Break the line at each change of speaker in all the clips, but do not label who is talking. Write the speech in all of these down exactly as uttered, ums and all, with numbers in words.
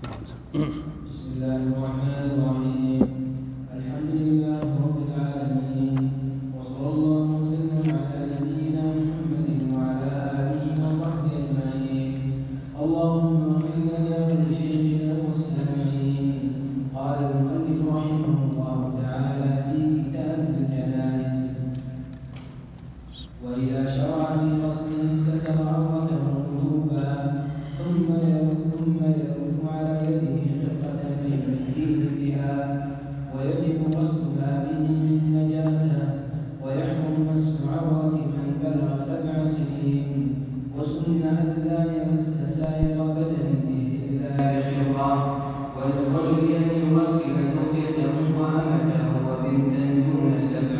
بسم الله الرحمن الرحيم. الحمد لله رب العالمين، وصلى الله وسلم على نبينا محمد وعلى آله وصحبه أجمعين. اللهم اغفر لنا ولشيخنا والسامعين. قال المؤلف رحمه الله تعالى في كتاب الجنائز: وإذا شرع في غسل ستر عورته وجوبا ثم ثم يلف على يده خرقة فينجيه بها، ويجب غسلها به من نجاسة، ويحرم مس عورة من بلغ سبع سنين. وسن ألا يمس سائر بدن به إلا بخرقة. وللرجل أن يغسل زوجته وأمته وبنتا دون سبع،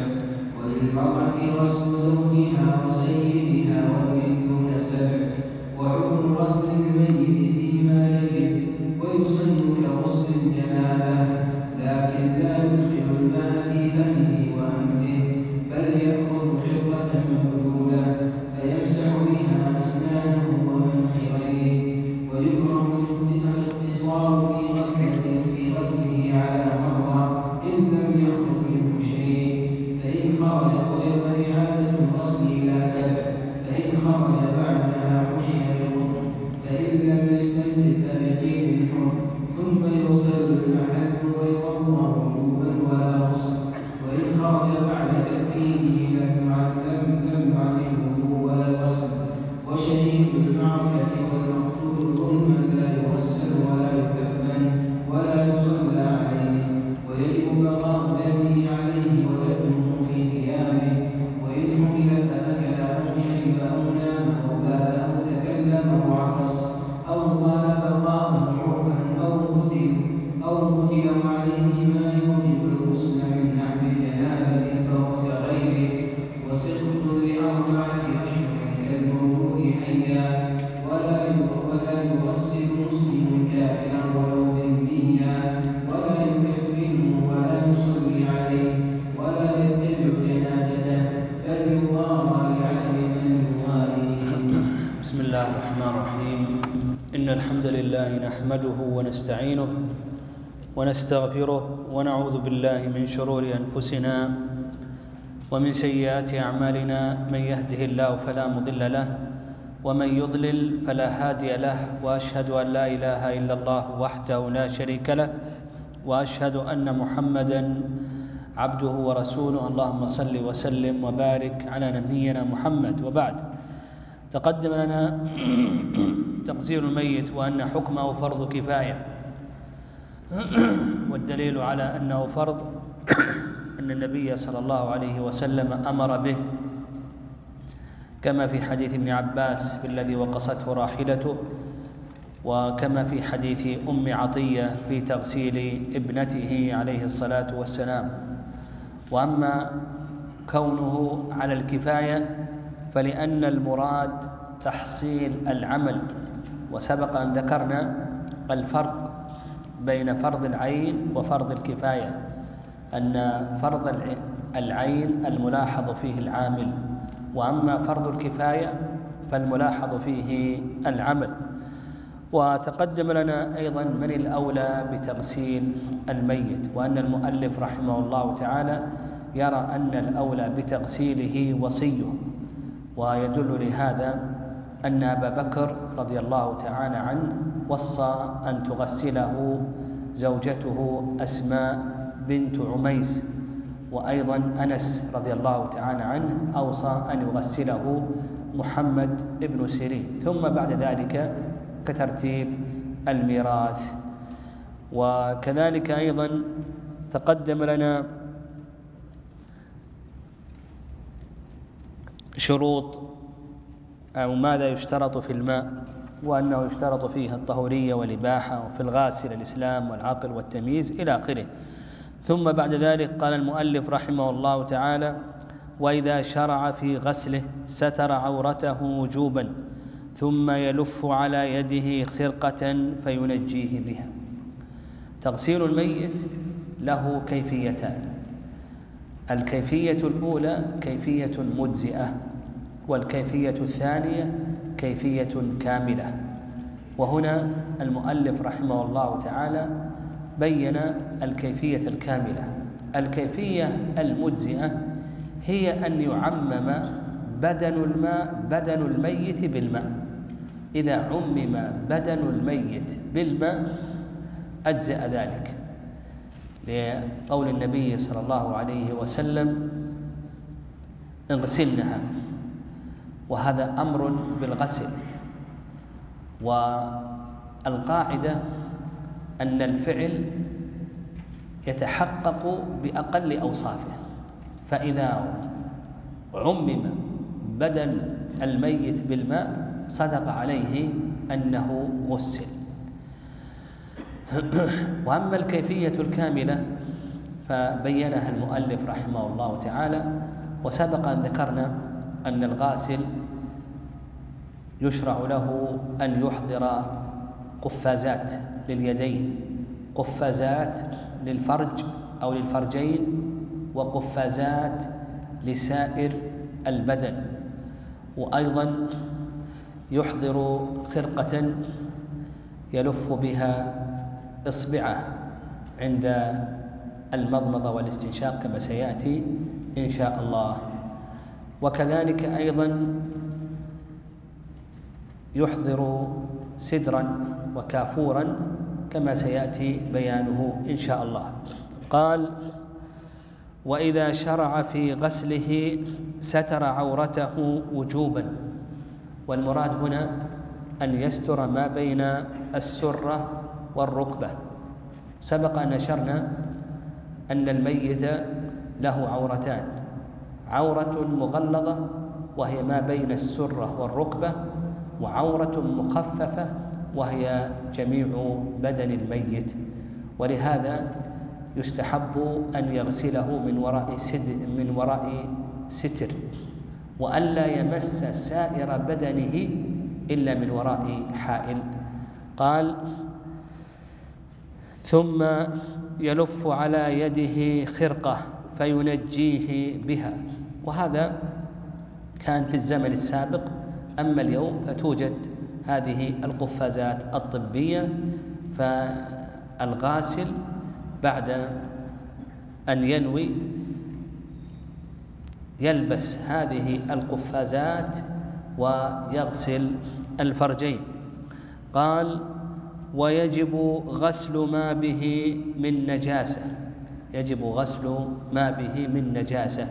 وللمرأة غسل زوجها وسيدها وبنت دون سبع. وحكم غسل الميت فيما يجب ويسن كغسل الجنابة، لكن لا يدخل الماء في فمه وأنفه، بل يأخذ خرقة مبلولة فيمسح بها أسنانه ومنخريه. ويكره الاقتصار في غسله في غسله على مرة إن لم يخرج منه شيء، فإن خرج قدر إعادة الغسل إلى سبع، فإن خرج بعدها حشي بقطن، فإن لم يستمسك بقيل حر، ثم يغسل المحل ويطهر وجوبا ولا غسل. وإن خرج بعد تكفينه لم يعلم لم يعلم الوضوء ولا الغسل. وشهيد المعركة والمقتول ظلما لا يغسل ولا يكفن ولا يصلى عليه، ويجب بقاء دمه عليه ودفنه في ثيابه. وإن حمل فأكل أو شرب أو نام أو بال أو تكلم أو عطس أو قال بقاء عرفا أو قتل أو قتل عليه ما يوجب الغسل من نحو جنابة فهو كغيره. وسقط لأربعة أشهر كالمولود حيا، ولا ولا يغسل مسلم كافرا ولو ذميا، ولا يكفنه ولا يصلي عليه ولا يتبع جنازته، بل يضارى لعدم من يواليه.
بسم الله الرحمن الرحيم. إن الحمد لله نحمده ونستعينه ونستغفره ونعوذ بالله من شرور أنفسنا ومن سيئات أعمالنا. من يهده الله فلا مضل له ومن يضلل فلا هادي له، وأشهد أن لا إله إلا الله وحده لا شريك له، وأشهد أن محمدا عبده ورسوله. اللهم صل وسلم وبارك على نبينا محمد. وبعد، تقدم لنا تغسيل الميت وأن حكمه فرض كفاية، والدليل على أنه فرض أن النبي صلى الله عليه وسلم أمر به، كما في حديث ابن عباس بالذي وقصته راحلته، وكما في حديث أم عطية في تغسيل ابنته عليه الصلاة والسلام. وأما كونه على الكفاية فلأن المراد تحصيل العمل، وسبق أن ذكرنا الفرق بين فرض العين وفرض الكفاية، أن فرض العين الملاحظ فيه العامل، وأما فرض الكفاية فالملاحظ فيه العمل. وتقدم لنا أيضا من الأولى بتغسيل الميت، وأن المؤلف رحمه الله تعالى يرى أن الأولى بتغسيله وصيه، ويدل لهذا أن أبا بكر رضي الله تعالى عنه وصى أن تغسله زوجته أسماء بنت عميس، وأيضا أنس رضي الله تعالى عنه أوصى أن يغسله محمد بن سيرين، ثم بعد ذلك كترتيب الميراث. وكذلك أيضا تقدم لنا شروط أو ماذا يشترط في الماء، وأنه يشترط فيه الطهورية والإباحة، وفي الغاسل الإسلام والعقل والتمييز إلى آخره. ثم بعد ذلك قال المؤلف رحمه الله تعالى: وإذا شرع في غسله ستر عورته وجوبا ثم يلف على يده خرقة فينجيه بها. تغسيل الميت له كيفيتان: الكيفية الأولى كيفية مجزئة، والكيفية الثانية كيفية كاملة. وهنا المؤلف رحمه الله تعالى بين الكيفية الكاملة. الكيفية المجزئة هي أن يعمم بدن الماء بدن الميت بالماء. إذا عمم بدن الميت بالماء أجزأ ذلك، لقول النبي صلى الله عليه وسلم: اغسلنها. وهذا أمر بالغسل. والقاعدة أن الفعل يتحقق بأقل أوصافه، فإذا عمم بدن الميت بالماء صدق عليه أنه غسل. وأما الكيفية الكاملة فبينها المؤلف رحمه الله تعالى. وسبق أن ذكرنا أن الغاسل يشرع له أن يحضر قفازات لليدين، قفازات للفرج أو للفرجين، وقفازات لسائر البدن. وأيضا يحضر خرقة يلف بها إصبعه عند المضمضة والاستنشاق كما سيأتي إن شاء الله. وكذلك أيضا يحضر سدرا وكافورا كما سيأتي بيانه إن شاء الله. قال: وإذا شرع في غسله ستر عورته وجوبا. والمراد هنا أن يستر ما بين السرة والركبة. سبق أن أشرنا أن الميت له عورتان: عورة مغلظة وهي ما بين السرة والركبة، وعورة مخففة وهي جميع بدن الميت. ولهذا يستحب أن يغسله من وراء من وراء ستر، وألا يمس سائر بدنه إلا من وراء حائل. قال: ثم يلف على يده خرقة فينجيه بها. وهذا كان في الزمن السابق. أما اليوم فتوجد هذه القفازات الطبية، فالغاسل بعد أن ينوي يلبس هذه القفازات ويغسل الفرجين. قال: ويجب غسل ما به من نجاسة. يجب غسل ما به من نجاسة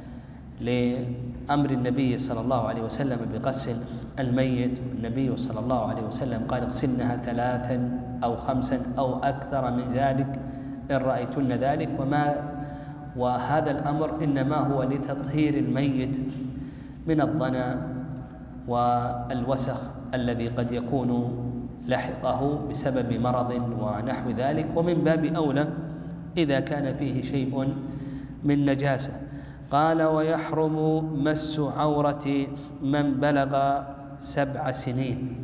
لأمر النبي صلى الله عليه وسلم بغسل الميت. النبي صلى الله عليه وسلم قال: اغسلنها ثلاثا أو خمسا أو أكثر من ذلك إن رأيتن ذلك. وما وهذا الأمر إنما هو لتطهير الميت من الضنا والوسخ الذي قد يكون لحقه بسبب مرض ونحو ذلك، ومن باب أولى إذا كان فيه شيء من نجاسة. قال: ويحرم مس عورة من بلغ سبع سنين.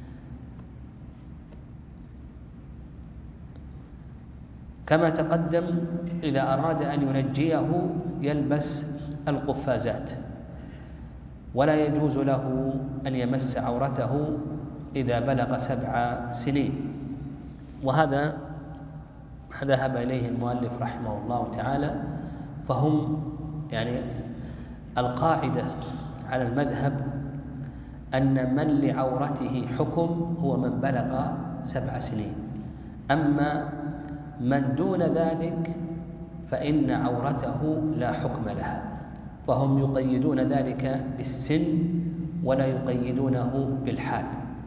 كما تقدم إذا أراد أن ينجيه يلبس القفازات، ولا يجوز له أن يمس عورته إذا بلغ سبع سنين. وهذا ذهب إليه المؤلف رحمه الله تعالى. فهم يعني القاعدة على المذهب أن من لعورته حكم هو من بلغ سبع سنين، أما من دون ذلك فإن عورته لا حكم لها. فهم يقيدون ذلك بالسن ولا يقيدونه بالحال.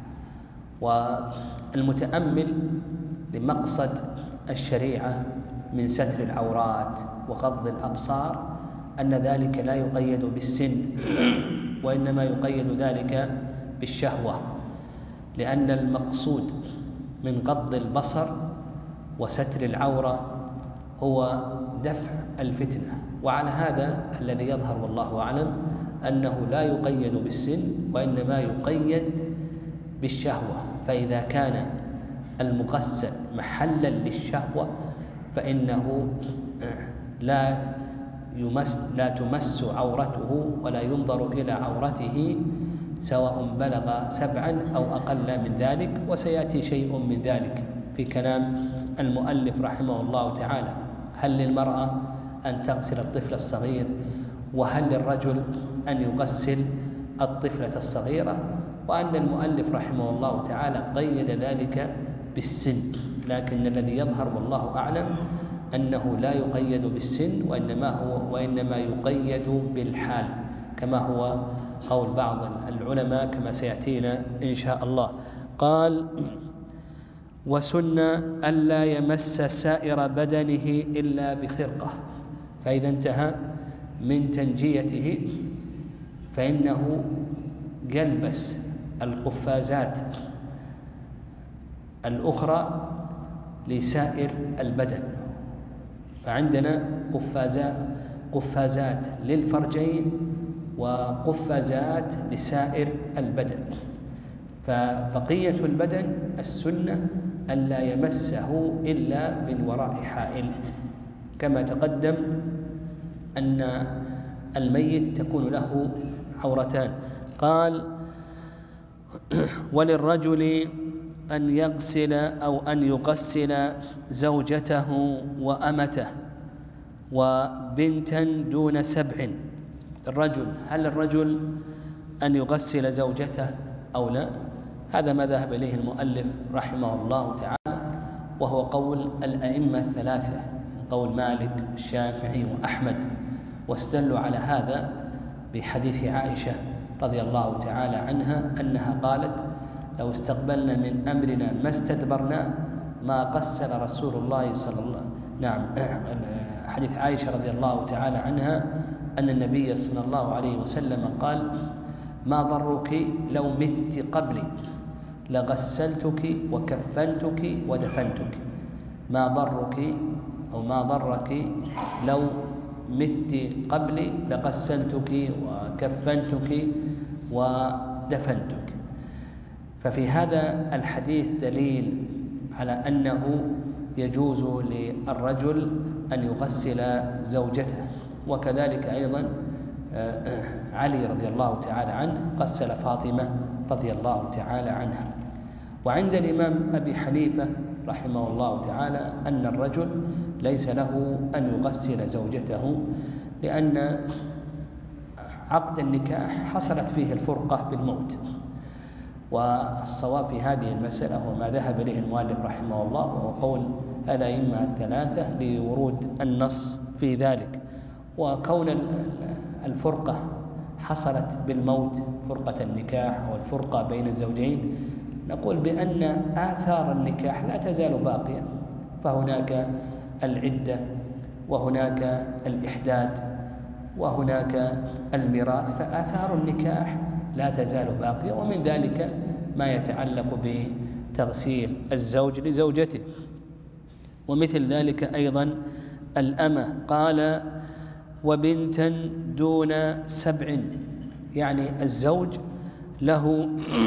والمتأمل لمقصد الشريعة من ستر العورات وغض الأبصار أن ذلك لا يقيد بالسن، وإنما يقيد ذلك بالشهوة، لأن المقصود من غض البصر وستر العورة هو دفع الفتنة. وعلى هذا الذي يظهر والله أعلم أنه لا يقيد بالسن وإنما يقيد بالشهوة. فإذا كان المغسل محلا للشهوة فإنه لا يمس لا تمس عورته ولا ينظر إلى عورته سواء بلغ سبعا أو أقل من ذلك، وسيأتي شيء من ذلك في كلام المؤلف رحمه الله تعالى. هل للمرأة أن تغسل الطفل الصغير، وهل للرجل أن يغسل الطفلة الصغيرة؟ وأن المؤلف رحمه الله تعالى قيد ذلك بالسن، لكن الذي يظهر والله أعلم أنه لا يقيد بالسن، وإنما هو وإنما يقيد بالحال، كما هو قول بعض العلماء كما سيأتينا إن شاء الله. قال: وسن ألا يمس سائر بدنه إلا بخرقة، فإذا انتهى من تنجيته فإنه يلبس القفازات الأخرى لسائر البدن. فعندنا قفازات قفازات للفرجين وقفازات لسائر البدن. فبقية البدن السنة ألا يمسه إلا من وراء حائل، كما تقدم أن الميت تكون له عورتان. قال: وللرجل أن يغسل أو أن يغسل زوجته وأمته وبنتا دون سبع. الرجل هل الرجل أن يغسل زوجته أو لا؟ هذا ما ذهب إليه المؤلف رحمه الله تعالى، وهو قول الأئمة الثلاثة، قول مالك الشافعي وأحمد، واستدلوا على هذا بحديث عائشة رضي الله تعالى عنها أنها قالت: لو استقبلنا من أمرنا ما استدبرنا ما غسل رسول الله صلى الله عليه وسلم. نعم، حديث عائشة رضي الله تعالى عنها أن النبي صلى الله عليه وسلم قال: ما ضرك لو مت قبلي لغسلتك وكفنتك ودفنتك. ما ضرك أو ما ضرك لو مت قبلي لغسلتك وكفنتك ودفنتك. ففي هذا الحديث دليل على أنه يجوز للرجل أن يغسل زوجته، وكذلك أيضا علي رضي الله تعالى عنه غسل فاطمة رضي الله تعالى عنها. وعند الإمام أبي حنيفة رحمه الله تعالى أن الرجل ليس له أن يغسل زوجته، لأن عقد النكاح حصلت فيه الفرقة بالموت. والصواب في هذه المسألة هو ما ذهب إليه المؤلف رحمه الله، وهو قول الأئمة الثلاثة لورود النص في ذلك. وكون الفرقة حصلت بالموت، فرقة النكاح والفرقة بين الزوجين، نقول بأن آثار النكاح لا تزال باقية، فهناك العدة وهناك الإحداد وهناك الميراث، فآثار النكاح لا تزال باقية، ومن ذلك ما يتعلق بتغسيل الزوج لزوجته. ومثل ذلك أيضا الأمة. قال: وبنتا دون سبع، يعني الزوج له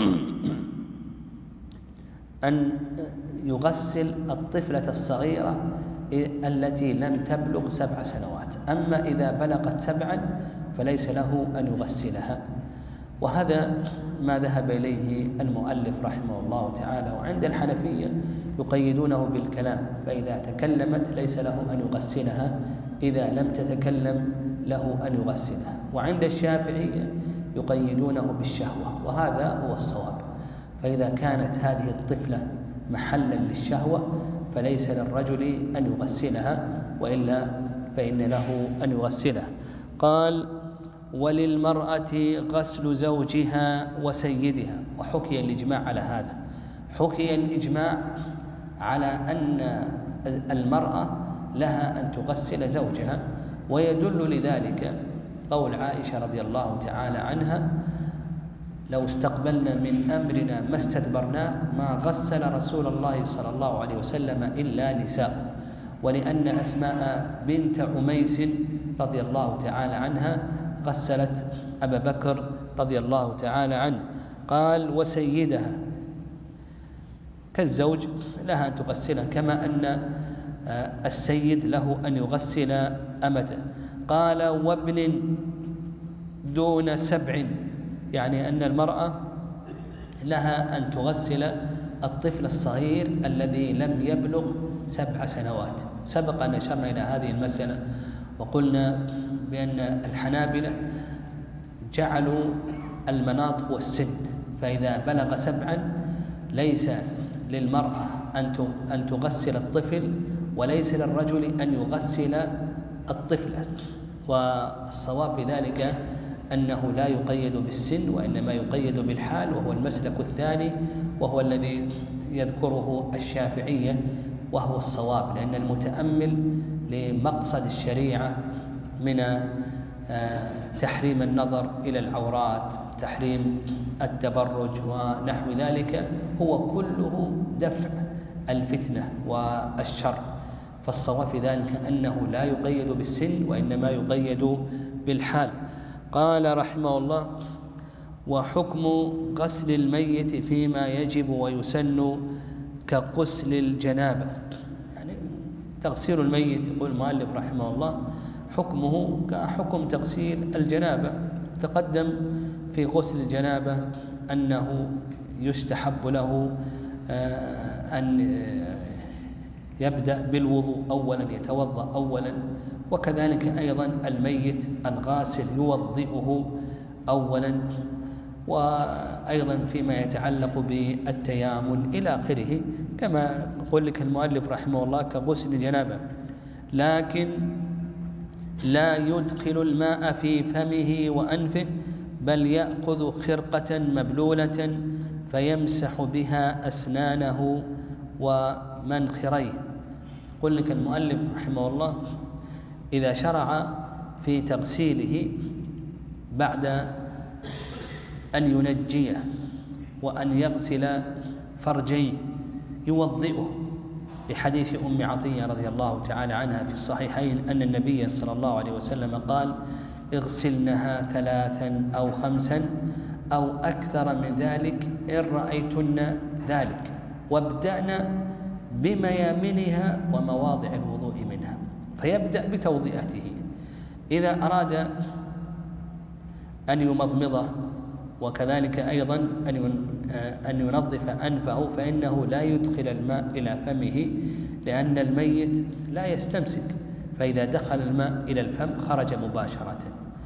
أن يغسل الطفلة الصغيرة التي لم تبلغ سبع سنوات، أما إذا بلغت سبعا فليس له أن يغسلها. وهذا ما ذهب إليه المؤلف رحمه الله تعالى. وعند الحنفية يقيدونه بالكلام، فإذا تكلمت ليس له أن يغسلها، إذا لم تتكلم له أن يغسلها. وعند الشافعية يقيدونه بالشهوة، وهذا هو الصواب. فإذا كانت هذه الطفلة محلا للشهوة فليس للرجل أن يغسلها، وإلا فإن له أن يغسلها. قال: وللمرأة غسل زوجها وسيدها. وحكي الإجماع على هذا، حكي الإجماع على أن المرأة لها أن تغسل زوجها، ويدل لذلك قول عائشة رضي الله تعالى عنها: لو استقبلنا من أمرنا ما استدبرناه ما غسل رسول الله صلى الله عليه وسلم إلا نساء. ولأن أسماء بنت عميس رضي الله تعالى عنها غسلت أبا بكر رضي الله تعالى عنه. قال: وسيدها، كالزوج لها أن تغسلها، كما أن السيد له أن يغسل أمته. قال: وابن دون سبع، يعني أن المرأة لها أن تغسل الطفل الصغير الذي لم يبلغ سبع سنوات. سبق أن أشرنا إلى هذه المسألة وقلنا بأن الحنابلة جعلوا المناط هو السن، فإذا بلغ سبعا ليس للمرأة أن تغسل الطفل وليس للرجل أن يغسل الطفلة. والصواب في ذلك أنه لا يقيد بالسن وإنما يقيد بالحال، وهو المسلك الثاني وهو الذي يذكره الشافعية وهو الصواب، لأن المتأمل لمقصد الشريعة من تحريم النظر إلى العورات، تحريم التبرج ونحو ذلك، هو كله دفع الفتنة والشر. فالصواب في ذلك أنه لا يقيد بالسن وإنما يقيد بالحال. قال رحمه الله: وحكم غسل الميت فيما يجب ويسن كغسل الجنابة. يعني تغسيل الميت، يقول المؤلف رحمه الله، حكمه كحكم تغسيل الجنابة. تقدم في غسل الجنابة أنه يستحب له أن يبدأ بالوضوء أولا، يتوضأ أولا، وكذلك أيضا الميت الغاسل يوضئه أولا، وأيضا فيما يتعلق بالتيامن إلى آخره، كما يقول لك المؤلف رحمه الله كغسل الجنابة. لكن لا يدخل الماء في فمه وأنفه، بل يأخذ خرقة مبلولة فيمسح بها أسنانه ومنخريه. يقول لك المؤلف رحمه الله: إذا شرع في تغسيله بعد أن ينجيه وأن يغسل فرجيه يوضئه، بحديث أم عطية رضي الله تعالى عنها في الصحيحين أن النبي صلى الله عليه وسلم قال: اغسلنها ثلاثا أو خمسا أو أكثر من ذلك إن رأيتن ذلك، وابدأنا بميامنها ومواضع الوضوء منها. فيبدأ بتوضئته. إذا أراد أن يمضمضه وكذلك أيضا أن ينظف أنفه، فإنه لا يدخل الماء إلى فمه، لأن الميت لا يستمسك، فإذا دخل الماء إلى الفم خرج مباشرة.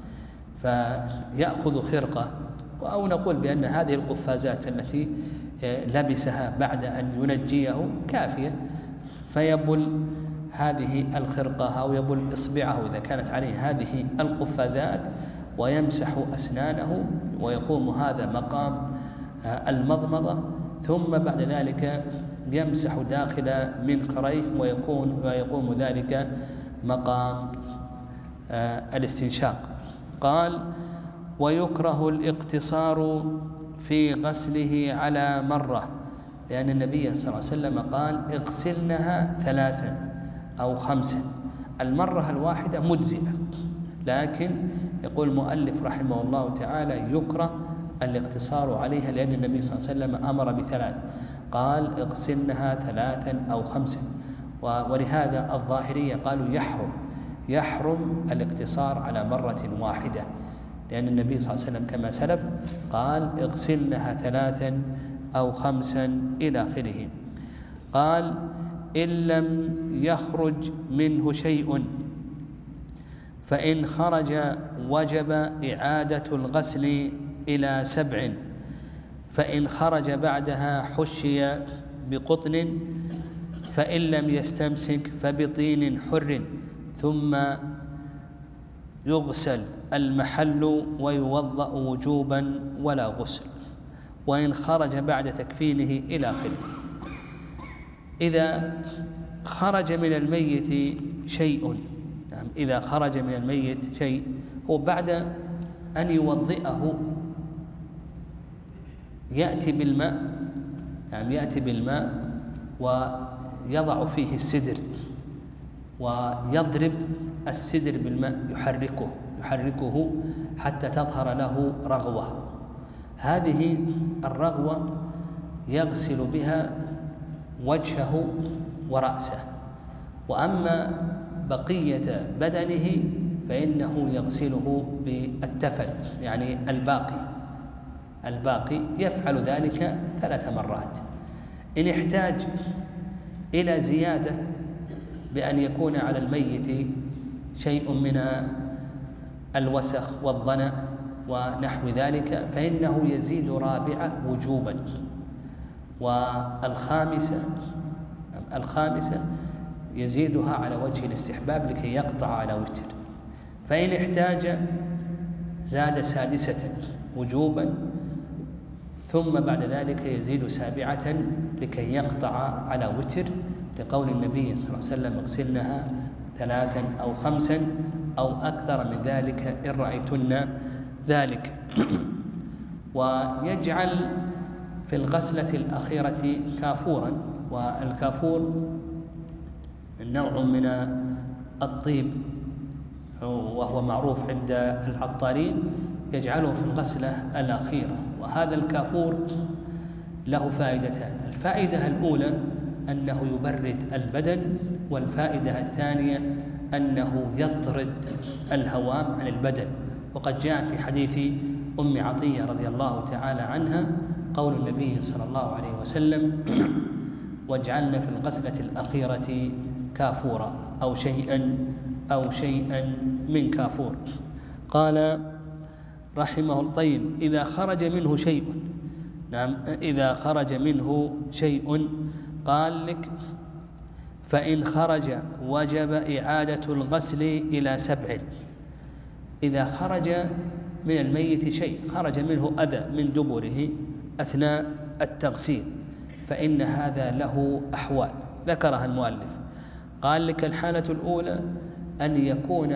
فيأخذ خرقة، أو نقول بأن هذه القفازات التي لبسها بعد أن ينجيه كافية، فيبل هذه الخرقة أو يبل إصبعه إذا كانت عليه هذه القفازات ويمسح أسنانه، ويقوم هذا مقام المضمضة. ثم بعد ذلك يمسح داخل منخريه ويكون ويقوم ذلك مقام الاستنشاق. قال: ويكره الاقتصار في غسله على مرة، لأن النبي صلى الله عليه وسلم قال: اغسلنها ثلاثا أو خمسا. المرة الواحدة مجزئة، لكن يقول المؤلف رحمه الله تعالى يكره الاقتصار عليها، لأن النبي صلى الله عليه وسلم أمر بثلاث، قال: اغسلنها ثلاثا أو خمسا. ولهذا الظاهرية قالوا يحرم يحرم الاقتصار على مرة واحدة، لأن النبي صلى الله عليه وسلم كما سلف قال: اغسلنها ثلاثا أو خمسا إلى آخره. قال: إن لم يخرج منه شيء فإن خرج وجب إعادة الغسل إلى سبع، فإن خرج بعدها حشي بقطن، فإن لم يستمسك فبطين حر، ثم يغسل المحل ويوضأ وجوبا ولا غسل، وإن خرج بعد تكفينه إلى آخره. إذا خرج من الميت شيء، نعم إذا خرج من الميت شيء هو بعد أن يوضئه يأتي بالماء، نعم يأتي بالماء ويضع فيه السدر ويضرب السدر بالماء، يحركه يحركه حتى تظهر له رغوة. هذه الرغوة يغسل بها وجهه ورأسه، وأما بقية بدنه فإنه يغسله بالتفل، يعني الباقي الباقي يفعل ذلك ثلاث مرات. إن احتاج إلى زيادة بأن يكون على الميت شيء من الوسخ والضنى ونحو ذلك فإنه يزيد رابعة وجوبا. والخامسة الخامسة يزيدها على وجه الاستحباب لكي يقطع على وتر. فإن احتاج زاد سادسة وجوبا، ثم بعد ذلك يزيد سابعة لكي يقطع على وتر، لقول النبي صلى الله عليه وسلم: اغسلنها ثلاثا أو خمسا أو أكثر من ذلك إن رأيتن ذلك. ويجعل في الغسلة الأخيرة كافورا، والكافور نوع من الطيب وهو معروف عند العطارين، يجعله في الغسلة الأخيرة. وهذا الكافور له فائدتان: الفائدة الأولى أنه يبرد البدن، والفائدة الثانية أنه يطرد الهوام عن البدن. وقد جاء في حديث أم عطية رضي الله تعالى عنها قول النبي صلى الله عليه وسلم: واجعلنا في الغسلة الأخيرة كافورا أو شيئا أو شيئا من كافور. قال رحمه الله: طيب إذا خرج منه شيء، نعم إذا خرج منه شيء قال لك: فإن خرج وجب إعادة الغسل إلى سبع. إذا خرج من الميت شيء، خرج منه أذى من دبره أثناء التغسيل، فإن هذا له أحوال ذكرها المؤلف. قال لك: الحالة الأولى أن يكون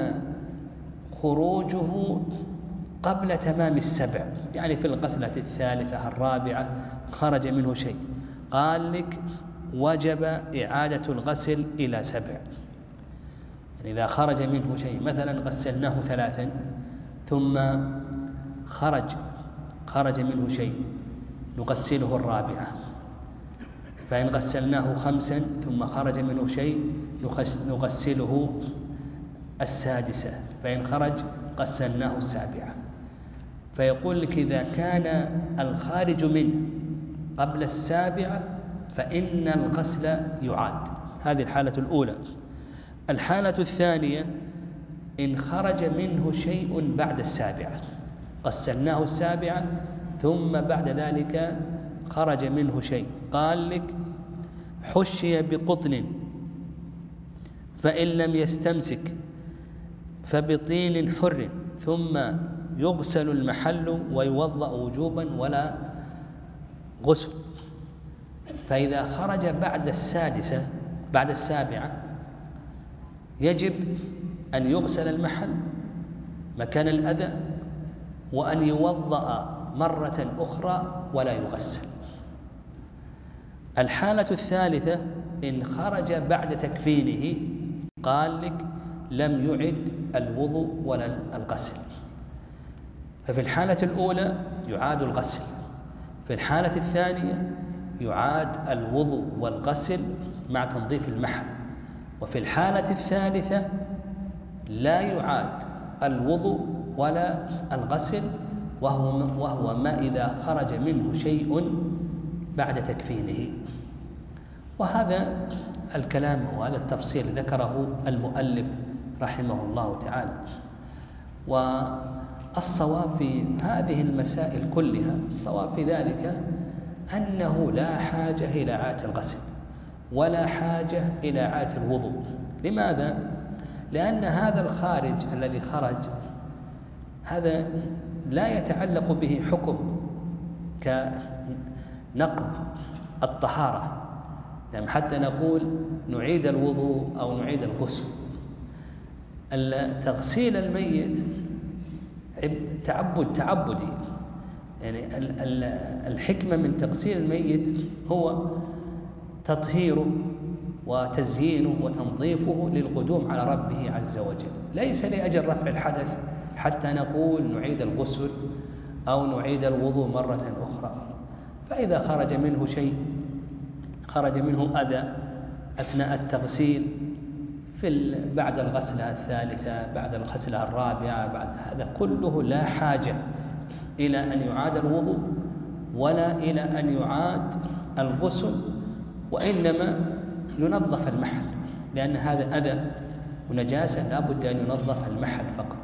خروجه قبل تمام السبع، يعني في الغسلة الثالثة الرابعة خرج منه شيء، قال لك: وجب إعادة الغسل إلى سبع. يعني إذا خرج منه شيء، مثلا غسلناه ثلاثا ثم خرج خرج منه شيء، نغسله الرابعة. فإن غسلناه خمسا ثم خرج منه شيء نغسله السادسة. فإن خرج غسلناه السابعة. فيقول لك: إذا كان الخارج منه قبل السابعة فإن الغسل يعاد. هذه الحالة الأولى. الحالة الثانية: إن خرج منه شيء بعد السابعة، غسلناه السابعة ثم بعد ذلك خرج منه شيء، قال لك: حشي بقطن فإن لم يستمسك فبطين حر، ثم يغسل المحل ويوضأ وجوبا ولا غسل. فإذا خرج بعد السادسة بعد السابعة يجب أن يغسل المحل مكان الأذى، وأن يوضأ مرة أخرى ولا يغسل. الحالة الثالثة: إن خرج بعد تكفينه قال لك: لم يعد الوضوء ولا الغسل. ففي الحالة الأولى يعاد الغسل، في الحالة الثانية يعاد الوضوء والغسل مع تنظيف المحل، وفي الحالة الثالثة لا يعاد الوضوء ولا الغسل، وهو, وهو ما إذا خرج منه شيء بعد تكفينه. وهذا الكلام وهذا التفصيل ذكره المؤلف رحمه الله تعالى. والصواب في هذه المسائل كلها، الصواب في ذلك أنه لا حاجة إلى إعادة الغسل ولا حاجة إلى إعادة الوضوء. لماذا؟ لأن هذا الخارج الذي خرج هذا لا يتعلق به حكم كنقض الطهارة، يعني حتى نقول نعيد الوضوء أو نعيد الغسل. تغسيل الميت تعبد تعبدي، يعني الحكمة من تغسيل الميت هو تطهيره وتزيينه وتنظيفه للقدوم على ربه عز وجل، ليس لأجل رفع الحدث حتى نقول نعيد الغسل أو نعيد الوضوء مرة أخرى. فإذا خرج منه شيء، خرج منه أذى أثناء التغسيل في بعد الغسلة الثالثة بعد الغسلة الرابعة، بعد هذا كله لا حاجة إلى أن يعاد الوضوء ولا إلى أن يعاد الغسل، وإنما ينظف المحل، لأن هذا أذى ونجاسة لا بد أن ينظف المحل فقط.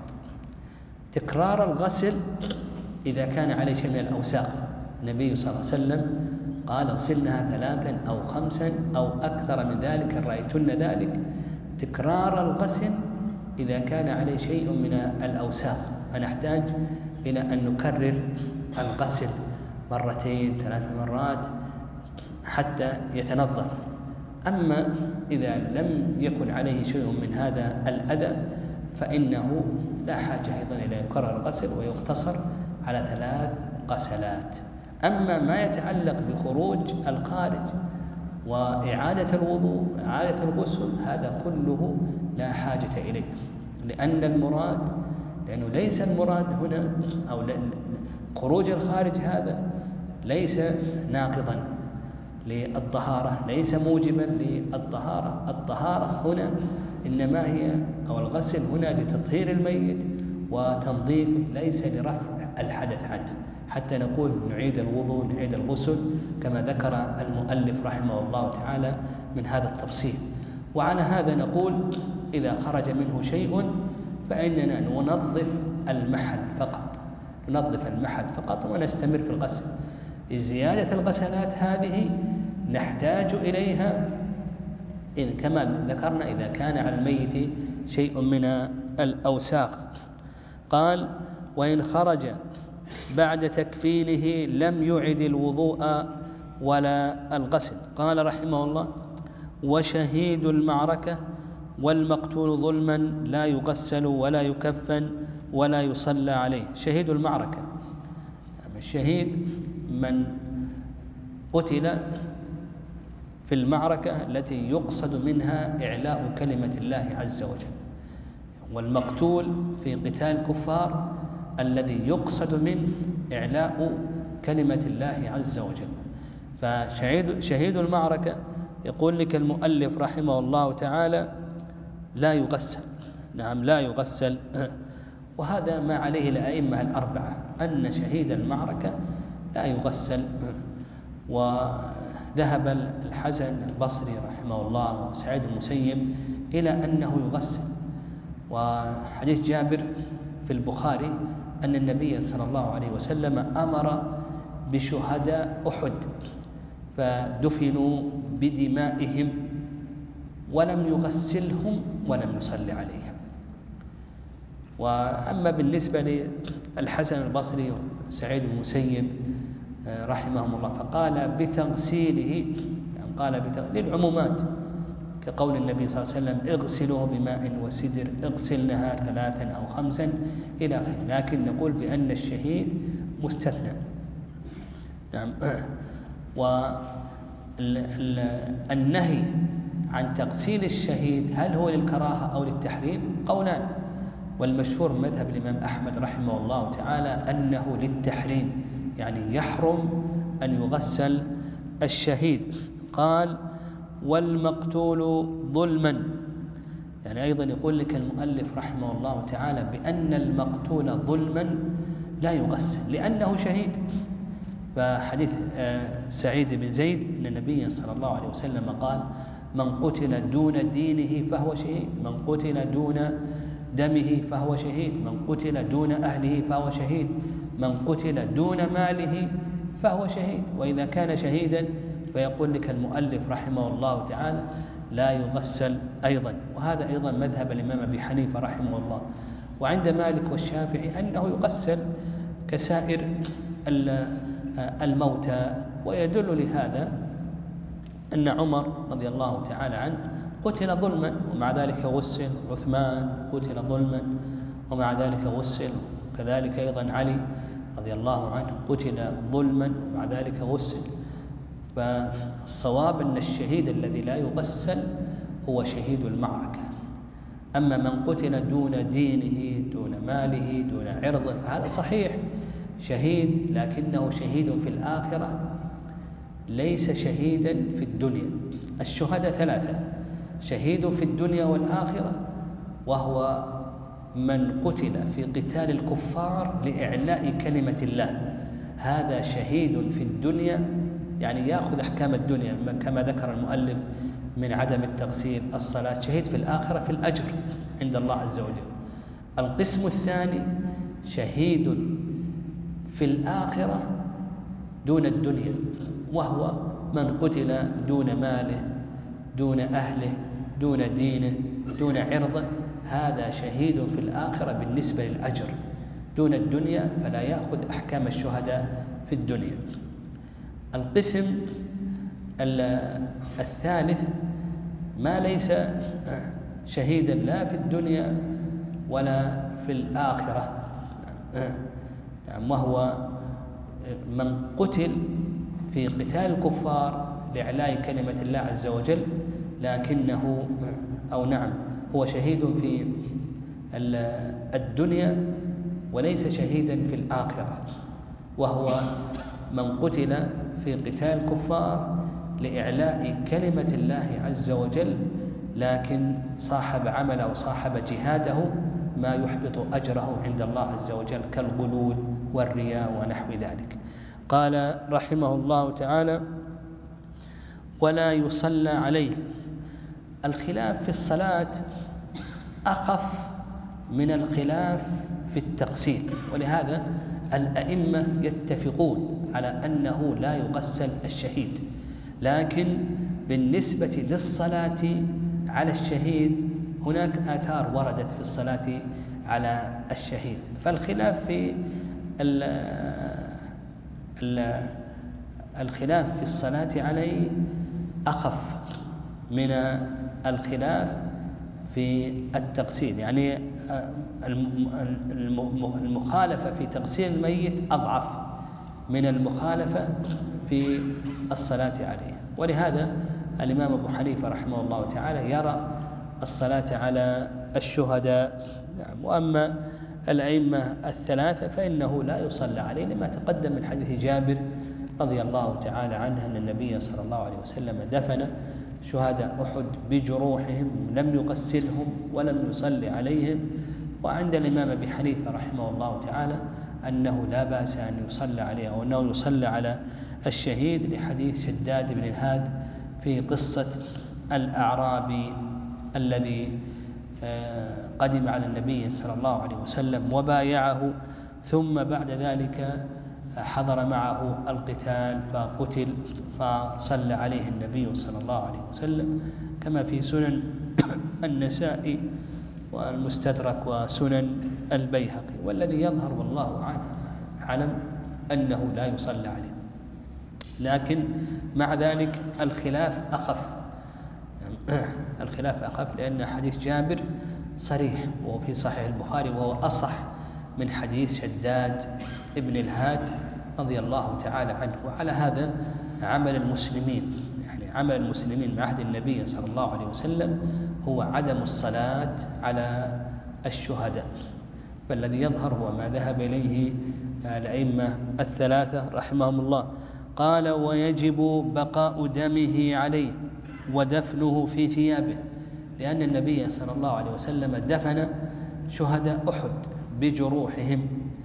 تكرار الغسل إذا كان عليه شيء من الأوساخ، النبي صلى الله عليه وسلم قال اغسلنها ثلاثا أو خمسا أو أكثر من ذلك إن رأيتن ذلك. تكرار الغسل إذا كان عليه شيء من الأوساخ، فنحتاج إلى أن نكرر الغسل مرتين ثلاث مرات حتى يتنظف. أما إذا لم يكن عليه شيء من هذا الأذى فإنه لا حاجة أيضا إلى يكرر الغسل ويقتصر على ثلاث غسلات. أما ما يتعلق بخروج الخارج وإعادة الوضوء إعادة الغسل هذا كله لا حاجة إليه، لأن المراد لأنه ليس المراد هنا أو خروج الخارج هذا ليس ناقضا للطهارة، ليس موجبا للطهارة. الطهارة هنا إنما هي أو الغسل هنا لتطهير الميت وتنظيفه، ليس لرفع الحدث عنه، حتى نقول نعيد الوضوء نعيد الغسل كما ذكر المؤلف رحمه الله تعالى من هذا التفصيل. وعلى هذا نقول إذا خرج منه شيء فإننا ننظف المحل فقط ننظف المحل فقط ونستمر في الغسل. زيادة الغسلات هذه نحتاج إليها إن كما ذكرنا إذا كان على الميت شيء من الأوساخ. قال وإن خرج بعد تكفينه لم يعد الوضوء ولا الغسل. قال رحمه الله وشهيد المعركة والمقتول ظلما لا يغسل ولا يكفن ولا يصلى عليه. شهيد المعركة الشهيد من قتل في المعركة التي يقصد منها إعلاء كلمة الله عز وجل، والمقتول في قتال الكفار الذي يقصد منه إعلاء كلمة الله عز وجل. فشهيد شهيد المعركة يقول لك المؤلف رحمه الله تعالى لا يغسل. نعم لا يغسل، وهذا ما عليه الأئمة الأربعة أن شهيد المعركة لا يغسل. وذهب الحسن البصري رحمه الله وسعيد المسيب إلى أنه يغسل. وحديث جابر في البخاري أن النبي صلى الله عليه وسلم أمر بشهداء أحد فدفنوا بدمائهم ولم يغسلهم ولم يصلي عليهم. وأما بالنسبة للحسن البصري وسعيد المسيب رحمهم الله فقال بتغسيله، يعني قال للعمومات كقول النبي صلى الله عليه وسلم اغسلوه بماء وسدر، اغسلنها ثلاثا أو خمسا إلى آخره. لكن نقول بأن الشهيد مستثنى. نعم. والنهي عن تغسيل الشهيد هل هو للكراهة أو للتحريم؟ قولان، والمشهور مذهب الإمام أحمد رحمه الله تعالى أنه للتحريم، يعني يحرم أن يغسل الشهيد. قال والمقتول ظلما، يعني أيضا يقول لك المؤلف رحمه الله تعالى بأن المقتول ظلما لا يغسل لأنه شهيد. فحديث سعيد بن زيد أن النبي صلى الله عليه وسلم قال من قتل دون دينه فهو شهيد، من قتل دون دمه فهو شهيد، من قتل دون أهله فهو شهيد، من قتل دون ماله فهو شهيد. وإذا كان شهيدا فيقول لك المؤلف رحمه الله تعالى لا يغسل أيضا. وهذا أيضا مذهب الإمام أبي حنيفة رحمه الله. وعند مالك والشافعي أنه يغسل كسائر الموتى. ويدل لهذا أن عمر رضي الله تعالى عنه قتل ظلما ومع ذلك غسل، عثمان قتل ظلما ومع ذلك غسل، كذلك أيضا علي رضي الله عنه قتل ظلما ومع ذلك غسل. فالصواب أن الشهيد الذي لا يغسل هو شهيد المعركة. أما من قتل دون دينه دون ماله دون عرضه فهذا صحيح شهيد، لكنه شهيد في الآخرة ليس شهيدا في الدنيا. الشهداء ثلاثة: شهيد في الدنيا والآخرة وهو من قتل في قتال الكفار لإعلاء كلمة الله هذا شهيد في الدنيا، يعني يأخذ أحكام الدنيا كما ذكر المؤلف من عدم التغسيل الصلاة، شهيد في الآخرة في الأجر عند الله عز وجل. القسم الثاني شهيد في الآخرة دون الدنيا، وهو من قتل دون ماله دون أهله دون دينه دون عرضه، هذا شهيد في الآخرة بالنسبة للأجر دون الدنيا، فلا يأخذ أحكام الشهداء في الدنيا. القسم الثالث ما ليس شهيدا لا في الدنيا ولا في الآخرة، وهو من قتل في قتال الكفار لإعلاء كلمة الله عز وجل، لكنه أو نعم هو شهيد في الدنيا وليس شهيدا في الآخرة، وهو من قتل في قتال الكفار لإعلاء كلمة الله عز وجل، لكن صاحب عمل أو صاحب جهاده ما يحبط أجره عند الله عز وجل كالغلول والرياء ونحو ذلك. قال رحمه الله تعالى: ولا يصلى عليه. الخلاف في الصلاة أخف من الخلاف في التغسيل، ولهذا الأئمة يتفقون على أنه لا يغسل الشهيد، لكن بالنسبة للصلاة على الشهيد هناك آثار وردت في الصلاة على الشهيد، فالخلاف في ال ال الخلاف في الصلاة عليه أخف من الخلاف في التغسيل، يعني المخالفة في تغسيل الميت أضعف من المخالفة في الصلاة عليه. ولهذا الإمام أبو حنيفة رحمه الله تعالى يرى الصلاة على الشهداء، وأما الأئمة الثلاثة فإنه لا يصلى عليه، لما تقدم من حديث جابر رضي الله تعالى عنه أن النبي صلى الله عليه وسلم دفن شهداء أحد بجروحهم لم يغسلهم ولم يصلي عليهم. وعند الإمام أبي حنيفة رحمه الله تعالى أنه لا بأس أن يصلى عليه أو أنه يصلى على الشهيد لحديث شداد بن الهاد في قصة الأعرابي الذي قدم على النبي صلى الله عليه وسلم وبايعه، ثم بعد ذلك حضر معه القتال فقتل، فصلى عليه النبي صلى الله عليه وسلم كما في سنن النسائي والمستدرك وسنن البيهقي. والذي يظهر والله أعلم أنه لا يصلى عليه، لكن مع ذلك الخلاف أخف الخلاف أخف لأن حديث جابر صريح وهو في صحيح البخاري، وهو أصح من حديث شداد ابن الهاد رضي الله تعالى عنه. وعلى هذا عمل المسلمين، يعني عمل المسلمين مع عهد النبي صلى الله عليه وسلم هو عدم الصلاة على الشهداء، فالذي يظهر هو ما ذهب إليه الأئمة الثلاثة رحمهم الله. قال: ويجب بقاء دمه عليه ودفنه في ثيابه، لأن النبي صلى الله عليه وسلم دفن شهداء أحد بجروحهم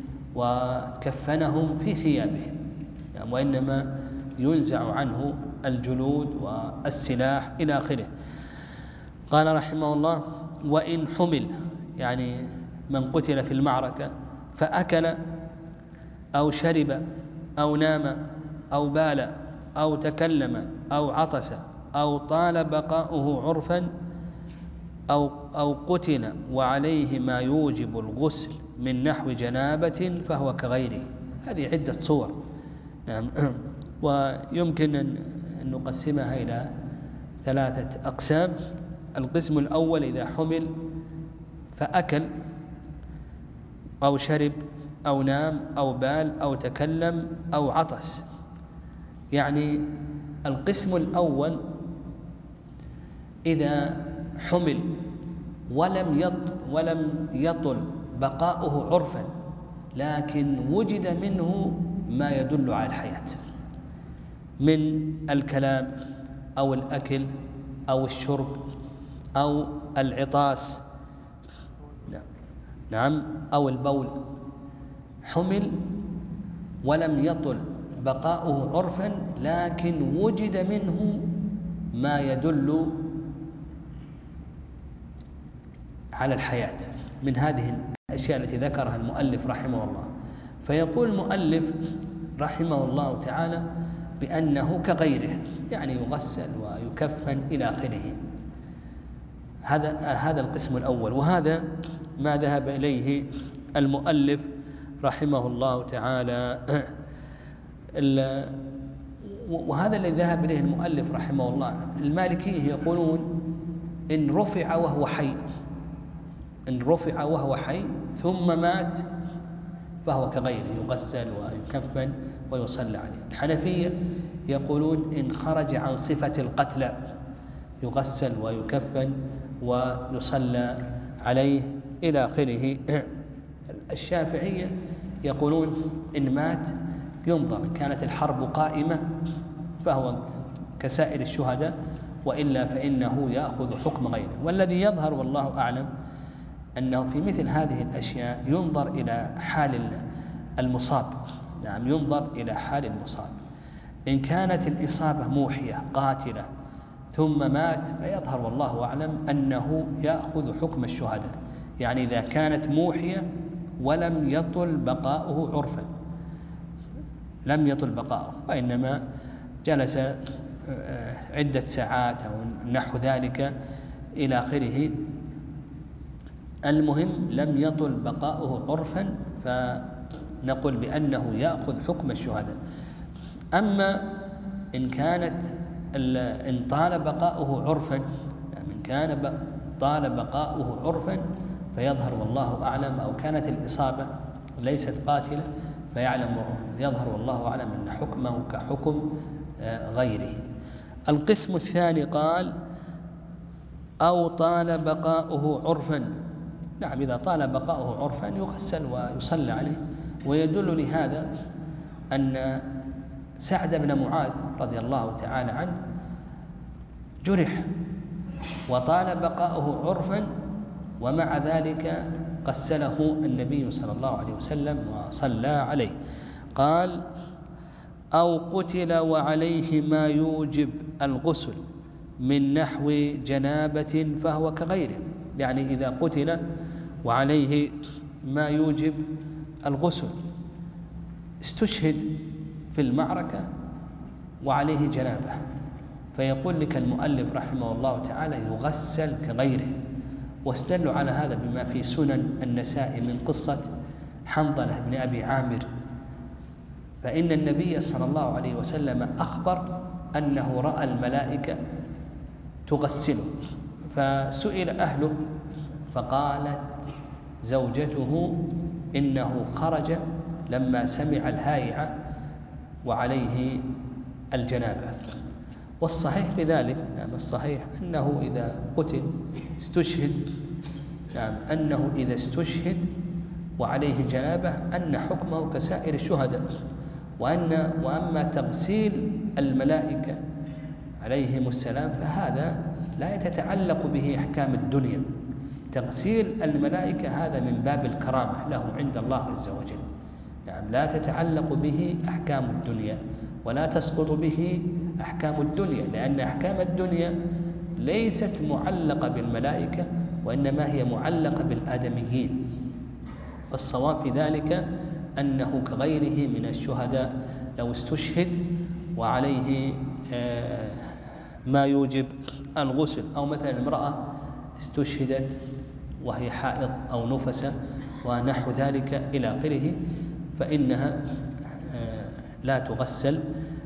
وكفنهم في ثيابهم، يعني وإنما ينزع عنه الجلود والسلاح إلى آخره. قال رحمه الله: وإن حمل، يعني من قتل في المعركة فأكل أو شرب أو نام أو بال أو تكلم أو عطس أو طال بقاؤه عرفا أو أو قتل وعليه ما يوجب الغسل من نحو جنابة فهو كغيره. هذه عدة صور، نعم. ويمكن أن نقسمها إلى ثلاثة أقسام. القسم الأول: إذا حمل فأكل أو شرب أو نام أو بال أو تكلم أو عطس. يعني القسم الأول إذا حمل ولم يطل ولم يطل بقاؤه عرفا، لكن وجد منه ما يدل على الحياة من الكلام أو الأكل أو الشرب أو العطاس نعم أو البول حمل ولم يطل بقاؤه عرفا لكن وجد منه ما يدل على الحياة من هذه الأشياء التي ذكرها المؤلف رحمه الله. فيقول المؤلف رحمه الله تعالى بأنه كغيره، يعني يغسل ويكفن إلى آخره. هذا هذا القسم الأول، وهذا ما ذهب إليه المؤلف رحمه الله تعالى. وهذا الذي ذهب إليه المؤلف رحمه الله. المالكية يقولون إن رفع وهو حي إن رفع وهو حي ثم مات فهو كغيره، يغسل ويكفن ويصلى عليه. الحنفية يقولون إن خرج عن صفة القتل يغسل ويكفن ويصلى عليه إلى آخره. الشافعية يقولون إن مات ينظر، كانت الحرب قائمة فهو كسائر الشهداء، وإلا فإنه يأخذ حكم غيره. والذي يظهر والله أعلم أنه في مثل هذه الأشياء ينظر إلى حال المصاب. نعم ينظر إلى حال المصاب. إن كانت الإصابة موحية قاتلة ثم مات فيظهر والله أعلم أنه يأخذ حكم الشهداء، يعني إذا كانت موحية ولم يطل بقاؤه عرفا، لم يطل بقاؤه وإنما جلس عدة ساعات أو نحو ذلك إلى آخره، المهم لم يطل بقاؤه عرفا فنقول بأنه يأخذ حكم الشهداء. أما إن كانت إن طال بقاؤه عرفا إن كان طال بقاؤه عرفا فيظهر والله أعلم، أو كانت الإصابة ليست قاتلة فيعلم يظهر والله أعلم أن حكمه كحكم غيره. القسم الثاني قال أو طال بقاؤه عرفا. نعم إذا طال بقاؤه عرفا يغسل ويصلى عليه. ويدل لهذا أن سعد بن معاذ رضي الله تعالى عنه جرح وطال بقاؤه عرفا، ومع ذلك غسله النبي صلى الله عليه وسلم وصلى عليه. قال أو قتل وعليه ما يوجب الغسل من نحو جنابة فهو كغيره، يعني إذا قتل وعليه ما يوجب الغسل، استشهد في المعركة وعليه جنابة، فيقول لك المؤلف رحمه الله تعالى يغسل كغيره. واستدلوا على هذا بما في سنن النسائي من قصة حنظلة بن أبي عامر، فإن النبي صلى الله عليه وسلم أخبر أنه رأى الملائكة تغسله، فسئل أهله فقالت زوجته إنه خرج لما سمع الهائعة وعليه الجنابة. والصحيح في ذلك نعم الصحيح أنه إذا قتل استشهد نعم أنه إذا استشهد وعليه جنابة أن حكمه كسائر الشهداء، وأن وأما تغسيل الملائكة عليهم السلام فهذا لا يتعلق به أحكام الدنيا. تغسيل الملائكة هذا من باب الكرامة له عند الله عز وجل، نعم لا تتعلق به أحكام الدنيا ولا تسقط به أحكام الدنيا، لأن أحكام الدنيا ليست معلقة بالملائكة وإنما هي معلقة بالآدميين. والصواب في ذلك أنه كغيره من الشهداء لو استشهد وعليه ما يوجب الغسل، أو مثلا امرأة استشهدت وهي حائض أو نفسة ونحو ذلك إلى آخره، فإنها لا تغسل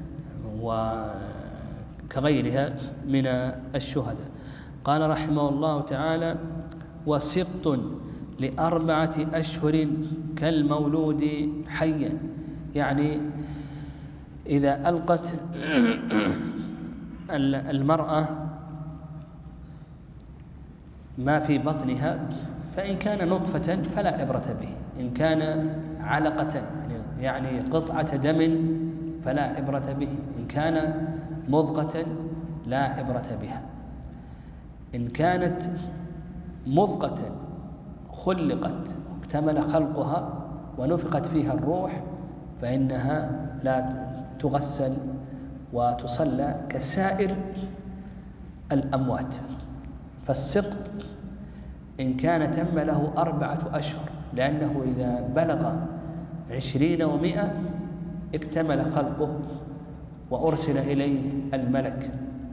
وكغيرها من الشهداء. قال رحمه الله تعالى وسقط لأربعة أشهر كالمولود حيا، يعني إذا ألقت المرأة ما في بطنها فإن كان نطفة فلا عبرة به، إن كان علقة يعني قطعة دم فلا عبرة به، إن كان مضغة لا عبرة بها. إن كانت مضغة خلقت واكتمل خلقها ونفخت فيها الروح فإنها لا تغسل وتصلى كسائر الأموات. فالسقط إن كان تم له أربعة أشهر، لأنه إذا بلغ عشرين ومئة اكتمل خلقه وأرسل إليه الملك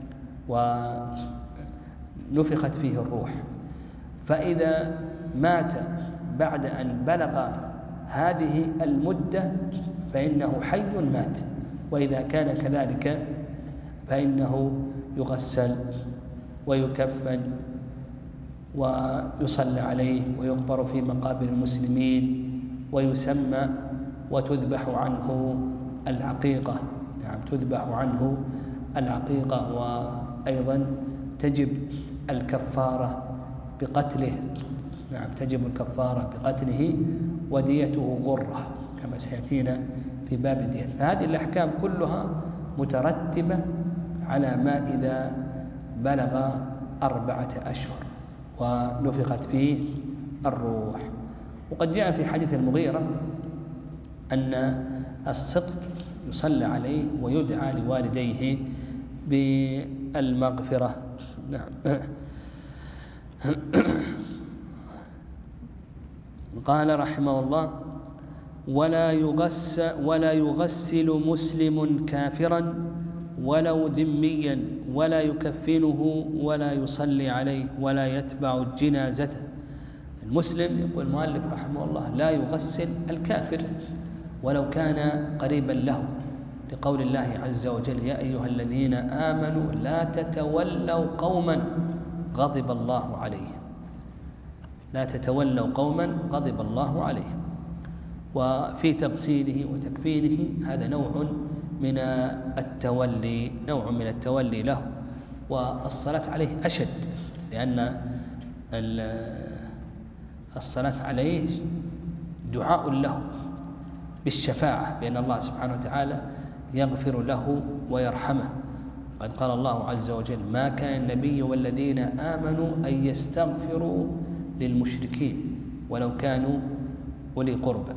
ونفخت فيه الروح. فإذا مات بعد أن بلغ هذه المدة فإنه حي مات، وإذا كان كذلك فإنه يغسل ويكفن ويصلى عليه ويقبر في مقابر المسلمين ويسمى وتذبح عنه العقيقة. نعم تذبح عنه العقيقة، وأيضا تجب الكفارة بقتله. نعم تجب الكفارة بقتله وديته غرة كما سيأتينا في باب الدية. فهذه الأحكام كلها مترتبة على ما إذا بلغ أربعة أشهر ونفخت فيه الروح. وقد جاء في حديث المغيرة أن السقط يصلى عليه ويدعى لوالديه بالمغفرة. نعم. قال رحمه الله: ولا يغسل ولا يغسل مسلم كافرا ولو ذميا ولا يكفنه ولا يصلي عليه ولا يتبع جنازته. المسلم يقول المؤلف رحمه الله لا يغسل الكافر ولو كان قريبا له، لقول الله عز وجل: يا أيها الذين آمنوا لا تتولوا قوما غضب الله عليهم. لا تتولوا قوما غضب الله عليهم. وفي تغسيله وتكفينه هذا نوع من التولي نوع من التولي له، والصلاة عليه أشد، لأن الصلاة عليه دعاء له بالشفاعة، بأن الله سبحانه وتعالى يغفر له ويرحمه. قد قال الله عز وجل: ما كان النبي والذين آمنوا أن يستغفروا للمشركين ولو كانوا أولي قربى.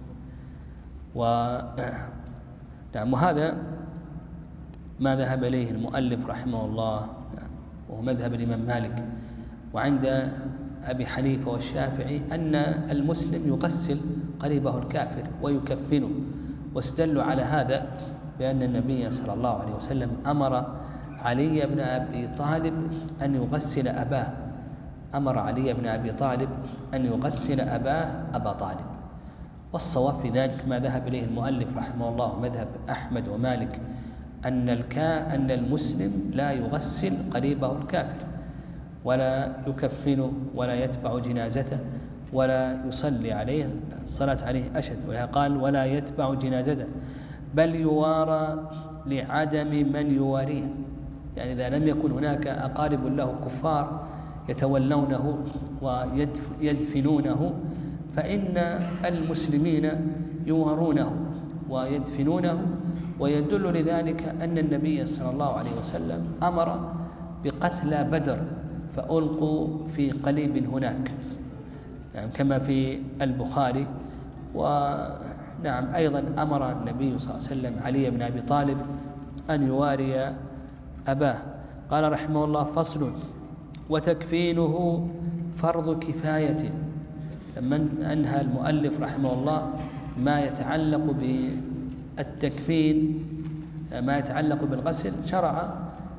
وهذا ما ذهب إليه المؤلف رحمه الله، وهو مذهب الإمام مالك. وعند أبي حنيفة والشافعي أن المسلم يغسل قريبه الكافر ويكفنه، واستدلوا على هذا بأن النبي صلى الله عليه وسلم أمر علي بن أبي طالب أن يغسل أباه أمر علي بن أبي طالب أن يغسل أباه أبا طالب. والصواب في ذلك ما ذهب إليه المؤلف رحمه الله مذهب أحمد ومالك، أن الكا أن المسلم لا يغسل قريبه الكافر ولا يكفنه ولا يتبع جنازته ولا يصلي عليه. الصلاة عليه أشد، وقال: ولا يتبع جنازته بل يوارى لعدم من يواريه. يعني إذا لم يكن هناك أقارب له كفار يتولونه ويدفنونه فإن المسلمين يوارونه ويدفنونه. ويدل لذلك أن النبي صلى الله عليه وسلم أمر بقتلى بدر فألقوا في قليب هناك، يعني كما في البخاري. ونعم أيضا أمر النبي صلى الله عليه وسلم علي بن أبي طالب أن يواري أباه. قال رحمه الله: فصل: وتكفينه فرض كفاية. لما أنهى المؤلف رحمه الله ما يتعلق بالتكفين ما يتعلق بالغسل، شرع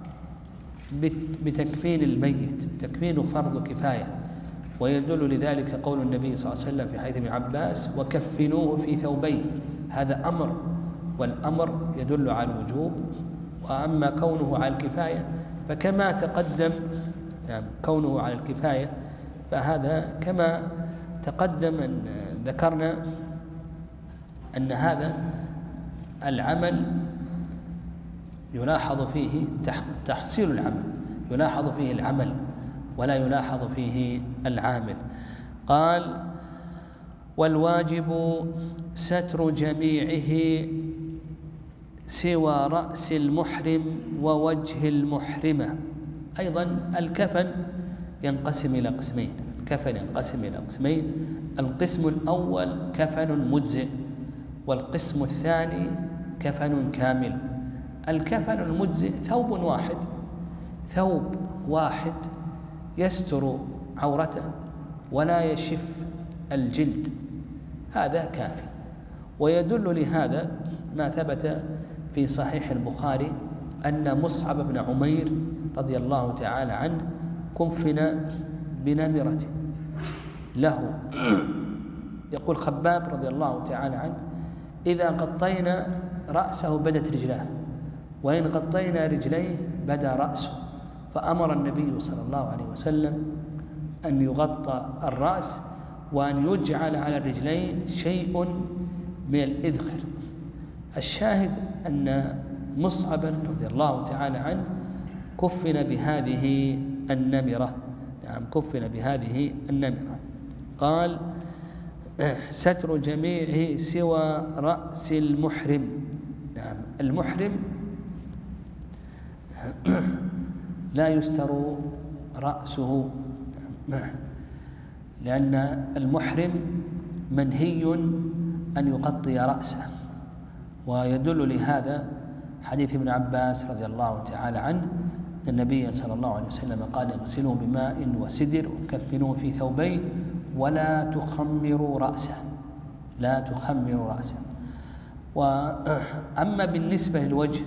بتكفين الميت. تكفينه فرض كفاية، ويدل لذلك قول النبي صلى الله عليه وسلم في حديث ابن عباس: وكفنوه في ثوبين. هذا أمر، والأمر يدل على الوجوب. وأما كونه على الكفاية فكما تقدم، يعني كونه على الكفاية فهذا كما تقدم أن ذكرنا أن هذا العمل يلاحظ فيه تحصيل العمل، يلاحظ فيه العمل ولا يلاحظ فيه العامل. قال: والواجب ستر جميعه سوى رأس المحرم ووجه المحرمة. أيضا الكفن ينقسم إلى قسمين: الكفن ينقسم إلى قسمين: القسم الأول كفن مجزئ، والقسم الثاني كفن كامل. الكفن المجزئ ثوب واحد، ثوب واحد يستر عورته ولا يشف الجلد، هذا كافي. ويدل لهذا ما ثبت في صحيح البخاري أن مصعب بن عمير رضي الله تعالى عنه كفن بنمرة له. يقول خباب رضي الله تعالى عنه: إذا غطينا رأسه بدت رجلاه، وإن غطينا رجليه بدا رأسه. فأمر النبي صلى الله عليه وسلم أن يغطى الرأس وأن يجعل على الرجلين شيء من الإذخر. الشاهد أن مصعبا رضي الله تعالى عنه كفن بهذه النمرة. نعم، كفن بهذه النمرة. قال: ستر جميعه سوى رأس المحرم. نعم، المحرم لا يستر رأسه، لأن المحرم منهي أن يغطي رأسه. ويدل لهذا حديث ابن عباس رضي الله تعالى عنه: النبي صلى الله عليه وسلم قال: اغسلوه بماء وسدر وكفنوه في ثوبين ولا تخمروا رأسه، لا تخمروا رأسه. وأما بالنسبة للوجه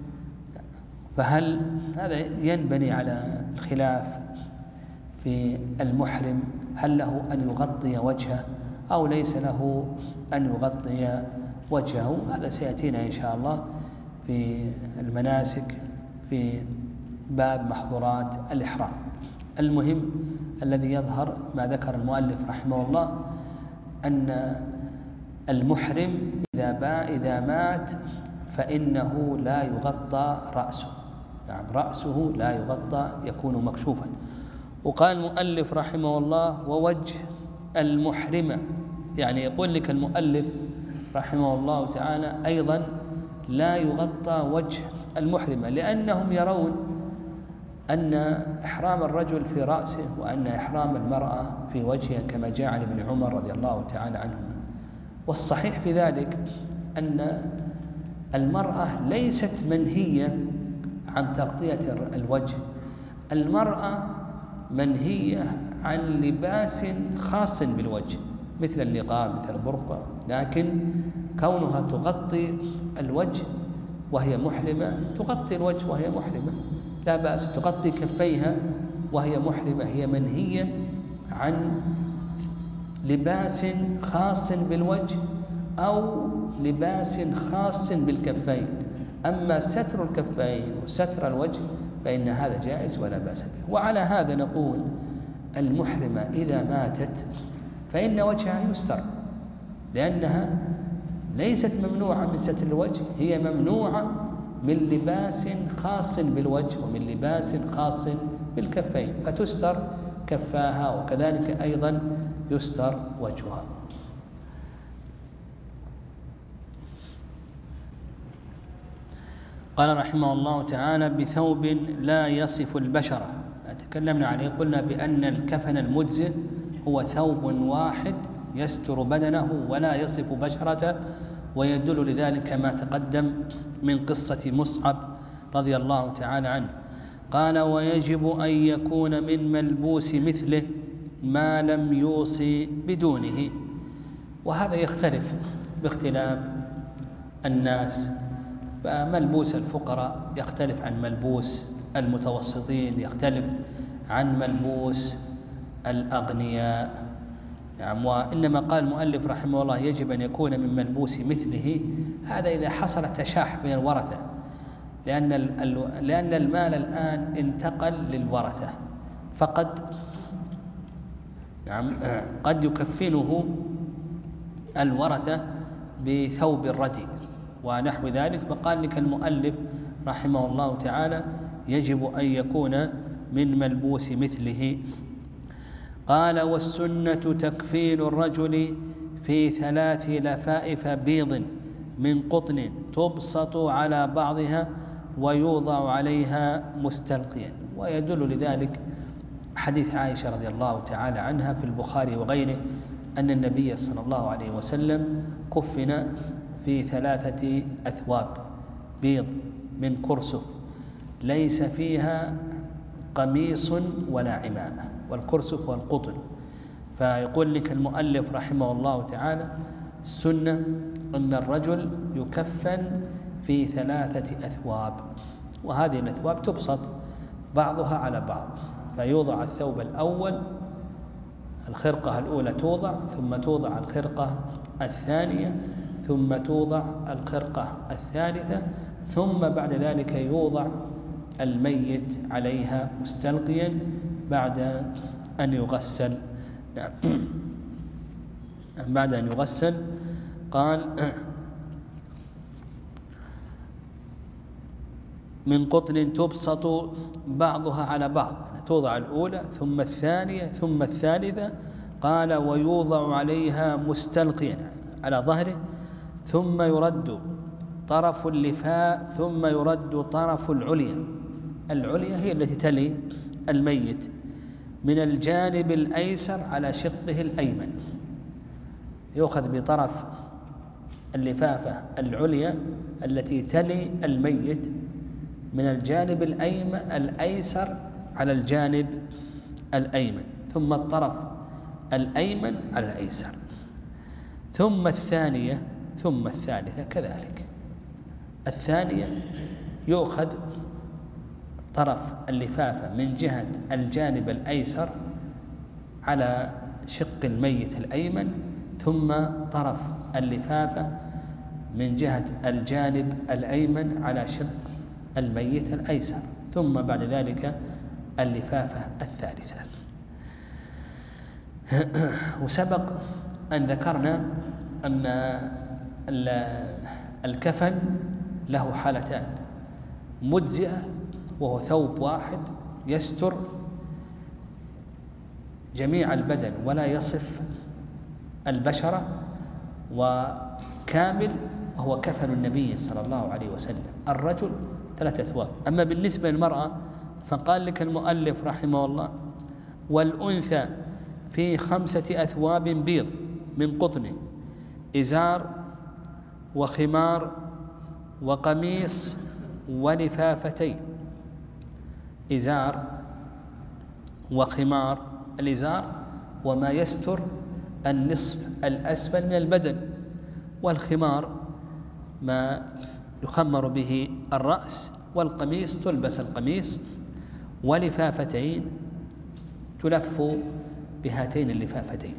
فهل هذا ينبني على الخلاف في المحرم، هل له أن يغطي وجهه أو ليس له أن يغطي وجهه؟ هذا سيأتينا إن شاء الله في المناسك في باب محظورات الإحرام. المهم الذي يظهر ما ذكر المؤلف رحمه الله أن المحرم إذا إذا مات فإنه لا يغطى رأسه. نعم، رأسه لا يغطى، يكون مكشوفا. وقال المؤلف رحمه الله: ووجه المحرمة، يعني يقول لك المؤلف رحمه الله تعالى أيضا لا يغطى وجه المحرمة، لأنهم يرون أن إحرام الرجل في رأسه وأن إحرام المرأة في وجهها، كما جاء عن ابن عمر رضي الله تعالى عنهما. والصحيح في ذلك أن المرأة ليست منهية عن تغطية الوجه، المرأة منهية عن لباس خاص بالوجه مثل النقاب مثل البرقع، لكن كونها تغطي الوجه وهي محرمة، تغطي الوجه وهي محرمة لا بأس، تغطي كفيها وهي محرمة. هي منهية عن لباس خاص بالوجه أو لباس خاص بالكفين. أما ستر الكفين وستر الوجه فإن هذا جائز ولا بأس به. وعلى هذا نقول المحرمة إذا ماتت فإن وجهها يستر، لأنها ليست ممنوعة من ستر الوجه، هي ممنوعة من لباس خاص بالوجه ومن لباس خاص بالكفين، فتستر كفاها وكذلك أيضا يستر وجهها. قال رحمه الله تعالى: بثوب لا يصف البشرة. تكلمنا عليه، قلنا بأن الكفن المجزئ هو ثوب واحد يستر بدنه ولا يصف بشرته، ويدل لذلك ما تقدم من قصة مصعب رضي الله تعالى عنه. قال: ويجب أن يكون من ملبوس مثله ما لم يوصي بدونه. وهذا يختلف باختلاف الناس، فملبوس الفقراء يختلف عن ملبوس المتوسطين، يختلف عن ملبوس الأغنياء. يعني وإنما قال المؤلف رحمه الله يجب أن يكون من ملبوس مثله، هذا إذا حصل تشاح بين الورثة، لأن لأن المال الآن انتقل للورثة، فقد يعني قد يكفنه الورثة بثوب الردي ونحو ذلك. فقال لك المؤلف رحمه الله تعالى يجب أن يكون من ملبوس مثله. قال: والسنة تكفين الرجل في ثلاث لفائف بيض من قطن تبسط على بعضها ويوضع عليها مستلقيا. ويدل لذلك لحديث عائشة رضي الله تعالى عنها في البخاري وغيره أن النبي صلى الله عليه وسلم كفن في ثلاثة أثواب بيض من كرسف ليس فيها قميص ولا عمامة، والكرسف والقطن. فيقول لك المؤلف رحمه الله تعالى السنة أن الرجل يكفن في ثلاثة أثواب، وهذه الأثواب تبسط بعضها على بعض، فيوضع الثوب الأول، الخرقة الأولى توضع، ثم توضع الخرقة الثانية، ثم توضع الخرقة الثالثة، ثم بعد ذلك يوضع الميت عليها مستلقيا بعد أن يغسل. بعد أن يغسل قال من قطن تبسط بعضها على بعض، توضع الأولى ثم الثانية ثم الثالثة. قال ويوضع عليها مستلقيا على ظهره، ثم يرد طرف اللفاء ثم يرد طرف العليا. العليا هي التي تلي الميت من الجانب الأيسر على شقه الأيمن، يؤخذ بطرف اللفافة العليا التي تلي الميت من الجانب الأيمن الأيسر على الجانب الأيمن، ثم الطرف الأيمن على الأيسر، ثم الثانية ثم الثالثة كذلك. الثانية يؤخذ طرف اللفافة من جهة الجانب الأيسر على شق الميت الأيمن، ثم طرف اللفافة من جهة الجانب الأيمن على شق الميت الأيسر، ثم بعد ذلك اللفافة الثالثة. وسبق أن ذكرنا أن الكفن له حالتان: مجزئة وهو ثوب واحد يستر جميع البدن ولا يصف البشرة، وكامل وهو كفن النبي صلى الله عليه وسلم. الرجل ثلاثة أثواب. أما بالنسبة للمرأة فقال لك المؤلف رحمه الله: والأنثى في خمسة أثواب بيض من قطن، إزار وخمار وقميص ولفافتين. إزار وخمار، الإزار وما يستر النصف الأسفل من البدن، والخمار ما يخمر به الرأس، والقميص تلبس القميص، ولفافتين تلف بهاتين اللفافتين.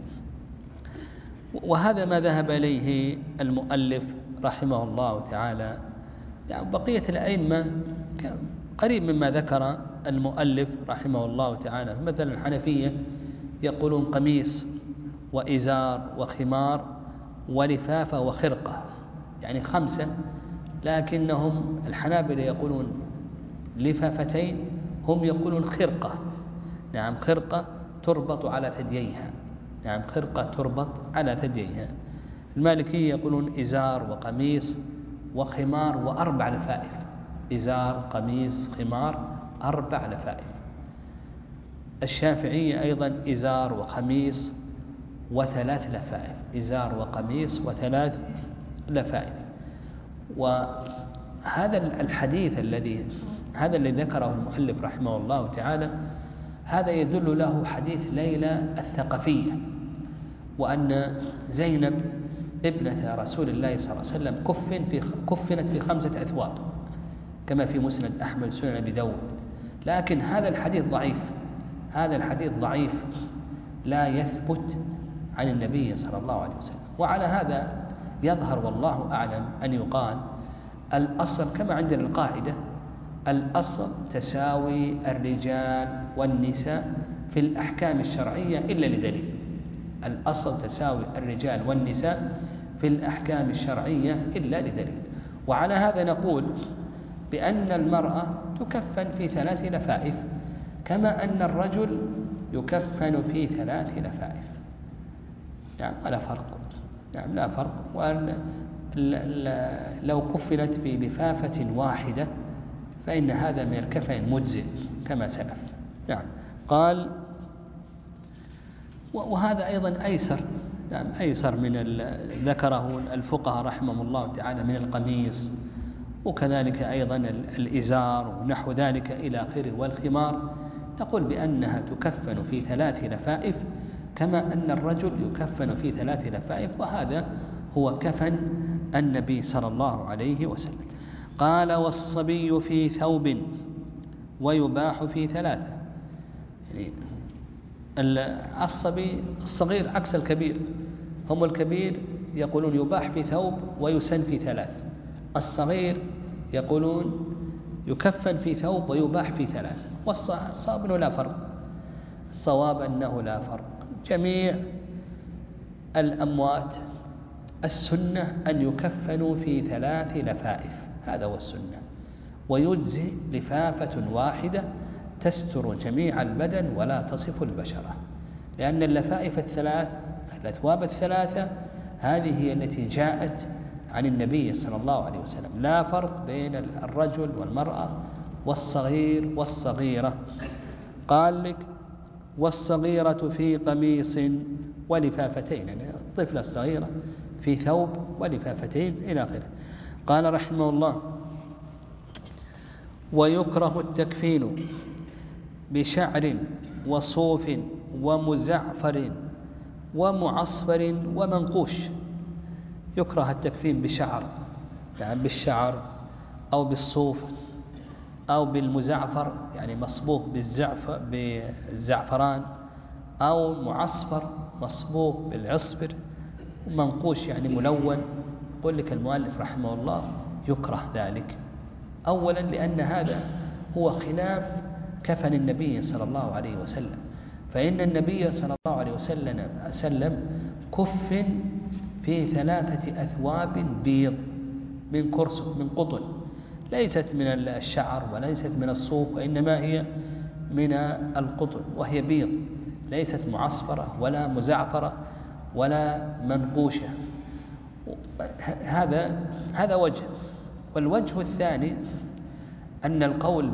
وهذا ما ذهب إليه المؤلف رحمه الله تعالى. يعني بقية الأئمة قريب مما ذكر المؤلف رحمه الله تعالى. مثلا الحنفية يقولون قميص وإزار وخمار ولفافة وخرقة، يعني خمسة، لكنهم الحنابلة يقولون لفافتين، هم يقولون خرقة. نعم، خرقة تربط على ثدييها. نعم، خرقة تربط على ثدييها. المالكية يقولون إزار وقميص وخمار وأربع لفائف. إزار قميص خمار أربع لفائف. الشافعية أيضا إزار وقميص وثلاث لفائف. إزار وقميص وثلاث لفائف. وهذا الحديث الذي هذا الذي ذكره المؤلف رحمه الله تعالى، هذا يدل له حديث ليلى الثقفية، وأن زينب ابنة رسول الله صلى الله عليه وسلم كفن في كفنت في خمسة أثواب كما في مسند أحمد سنن أبي داود. لكن هذا الحديث ضعيف، هذا الحديث ضعيف لا يثبت عن النبي صلى الله عليه وسلم. وعلى هذا يظهر والله أعلم أن يقال الأصل كما عندنا القاعدة: الأصل تساوي الرجال والنساء في الأحكام الشرعية إلا لدليل. الأصل تساوي الرجال والنساء في الأحكام الشرعية إلا لدليل. وعلى هذا نقول بأن المرأة تكفن في ثلاث لفائف كما أن الرجل يكفن في ثلاث لفائف. يعني لا فرق، يعني لا فرق. وأن لو كفنت في لفافة واحدة فإن هذا من الكفن مجزئ كما سلف. نعم. قال: وهذا أيضا أيسر، نعم أيسر من ذكره الفقهاء رحمهم الله تعالى من القميص، وكذلك أيضا الإزار ونحو ذلك إلى آخره. والخمار نقول بأنها تكفن في ثلاث لفائف كما أن الرجل يكفن في ثلاث لفائف، وهذا هو كفن النبي صلى الله عليه وسلم. قال والصبي في ثوب ويباح في ثلاثة. يعني الصبي الصغير عكس الكبير، هم الكبير يقولون يباح في ثوب ويسن في ثلاث، الصغير يقولون يكفن في ثوب ويباح في ثلاث. والصواب أنه لا فرق، الصواب أنه لا فرق. جميع الأموات السنة أن يكفنوا في ثلاث لفائف، هذا هو السنة، ويجزي لفافة واحدة تستر جميع البدن ولا تصف البشرة، لأن اللفائف الثلاث الأثواب الثلاثة هذه هي التي جاءت عن النبي صلى الله عليه وسلم، لا فرق بين الرجل والمرأة والصغير والصغيرة. قال لك والصغيرة في قميص ولفافتين، يعني الطفلة الصغيرة في ثوب ولفافتين إلى آخره. قال رحمه الله ويكره التكفين بشعر وصوف ومزعفر ومعصفر ومنقوش. يكره التكفين بشعر، يعني بالشعر أو بالصوف أو بالمزعفر يعني مصبوغ بالزعف بالزعفران، أو معصفر مصبوغ بالعصفر، ومنقوش يعني ملون. يقول لك المؤلف رحمه الله يكره ذلك، أولا لأن هذا هو خلاف كفن النبي صلى الله عليه وسلم، فإن النبي صلى الله عليه وسلم كفن في ثلاثة أثواب بيض من كرس من قطن، ليست من الشعر وليست من الصوف، وإنما هي من القطن، وهي بيض ليست معصفرة ولا مزعفرة ولا منقوشة. هذا هذا وجه. والوجه الثاني أن القول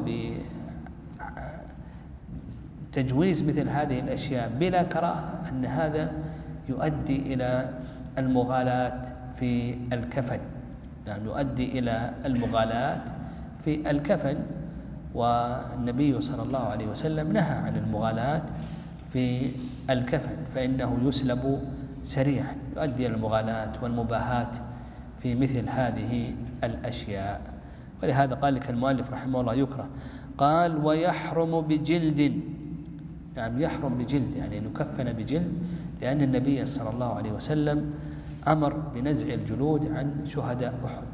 بتجويز مثل هذه الأشياء بلا كراهة أن هذا يؤدي إلى المغالاة في الكفن، يعني يؤدي إلى المغالاة في الكفن، والنبي صلى الله عليه وسلم نهى عن المغالاة في الكفن، فإنه يسلب سريعا، يؤدي إلى المغالاة والمباهاة في مثل هذه الأشياء. ولهذا قال لك المؤلف رحمه الله يكره. قال ويحرم بجلد، يعني يحرم بجلد يعني نكفن بجلد، لأن النبي صلى الله عليه وسلم أمر بنزع الجلود عن شهداء أحد.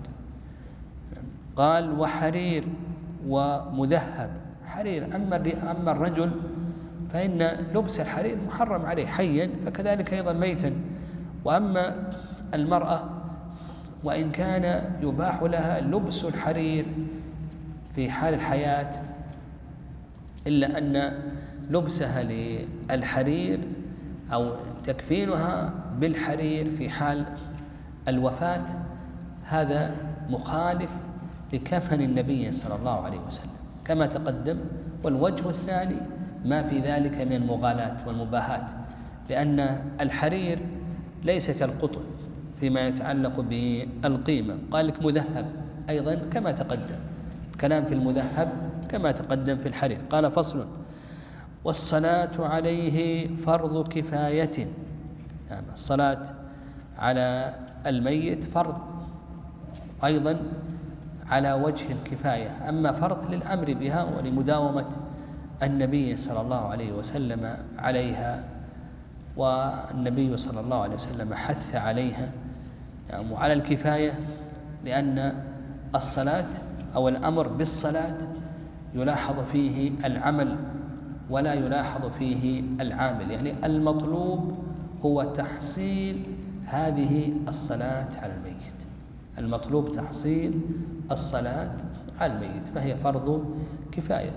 قال وحرير ومذهب. حرير أما الرجل فإن لبس الحرير محرم عليه حيا، فكذلك أيضا ميتا. وأما المرأة وإن كان يباح لها لبس الحرير في حال الحياة، إلا أن لبسها للحرير أو تكفينها بالحرير في حال الوفاة هذا مخالف لكفن النبي صلى الله عليه وسلم كما تقدم. والوجه الثاني ما في ذلك من المغالاة والمباهاة، لأن الحرير ليس كالقطن فيما يتعلق بالقيمة. قال لك مذهب أيضا كما تقدم، الكلام في المذهب كما تقدم في الحرير. قال فصل والصلاة عليه فرض كفاية، يعني الصلاة على الميت فرض أيضا على وجه الكفاية، أما فرض للأمر بها ولمداومة النبي صلى الله عليه وسلم عليها، والنبي صلى الله عليه وسلم حث عليها، يعني على الكفاية، لأن الصلاة أو الأمر بالصلاة يلاحظ فيه العمل ولا يلاحظ فيه العامل، يعني المطلوب هو تحصيل هذه الصلاة على الميت، المطلوب تحصيل الصلاة على الميت، فهي فرض كفاية.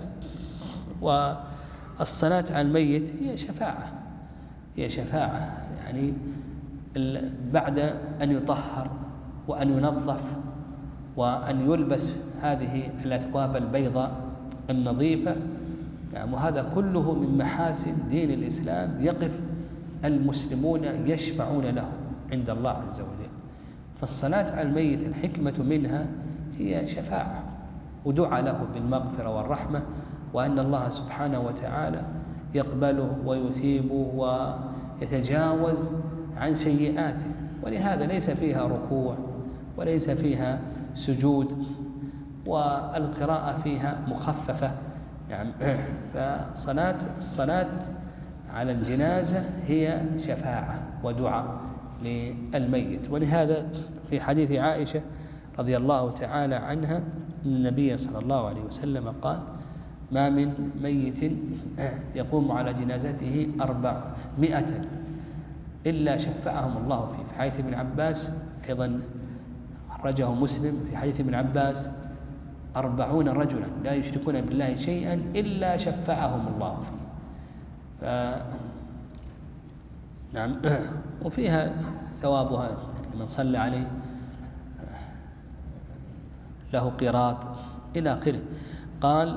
والصلاة على الميت هي شفاعة، هي شفاعة يعني بعد أن يطهر وأن ينظف وأن يلبس هذه الأثواب البيضاء النظيفة، يعني وهذا كله من محاسن دين الإسلام يقف المسلمون يشفعون له عند الله عز وجل. فالصلاة على الميت الحكمة منها هي شفاعة ودعاء له بالمغفرة والرحمة، وأن الله سبحانه وتعالى يقبله ويثيبه ويتجاوز عن سيئاته. ولهذا ليس فيها ركوع وليس فيها سجود، والقراءة فيها مخففة. يعني فصلاة الصلاة على الجنازة هي شفاعة ودعاء للميت. ولهذا في حديث عائشة رضي الله تعالى عنها أن النبي صلى الله عليه وسلم قال: ما من ميت يقوم على جنازته أربعمائة إلا شفعهم الله فيه. في حديث ابن عباس أيضا أخرجه مسلم في حديث ابن عباس: أربعون رجلا لا يشركون بالله شيئا إلا شفعهم الله فيه. ف... نعم. وفيها ثوابها من صلى عليه له قيراط إلى آخره. قال: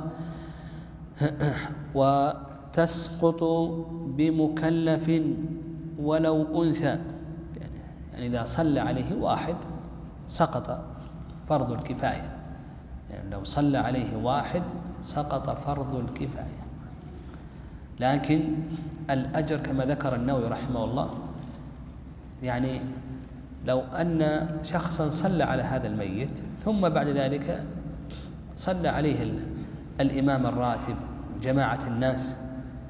وتسقط بمكلف ولو أنثى. يعني إذا صلى عليه واحد سقط فرض الكفاية، يعني لو صلى عليه واحد سقط فرض الكفاية. لكن الأجر كما ذكر النووي رحمه الله، يعني لو أن شخصا صلى على هذا الميت ثم بعد ذلك صلى عليه الإمام الراتب جماعة الناس،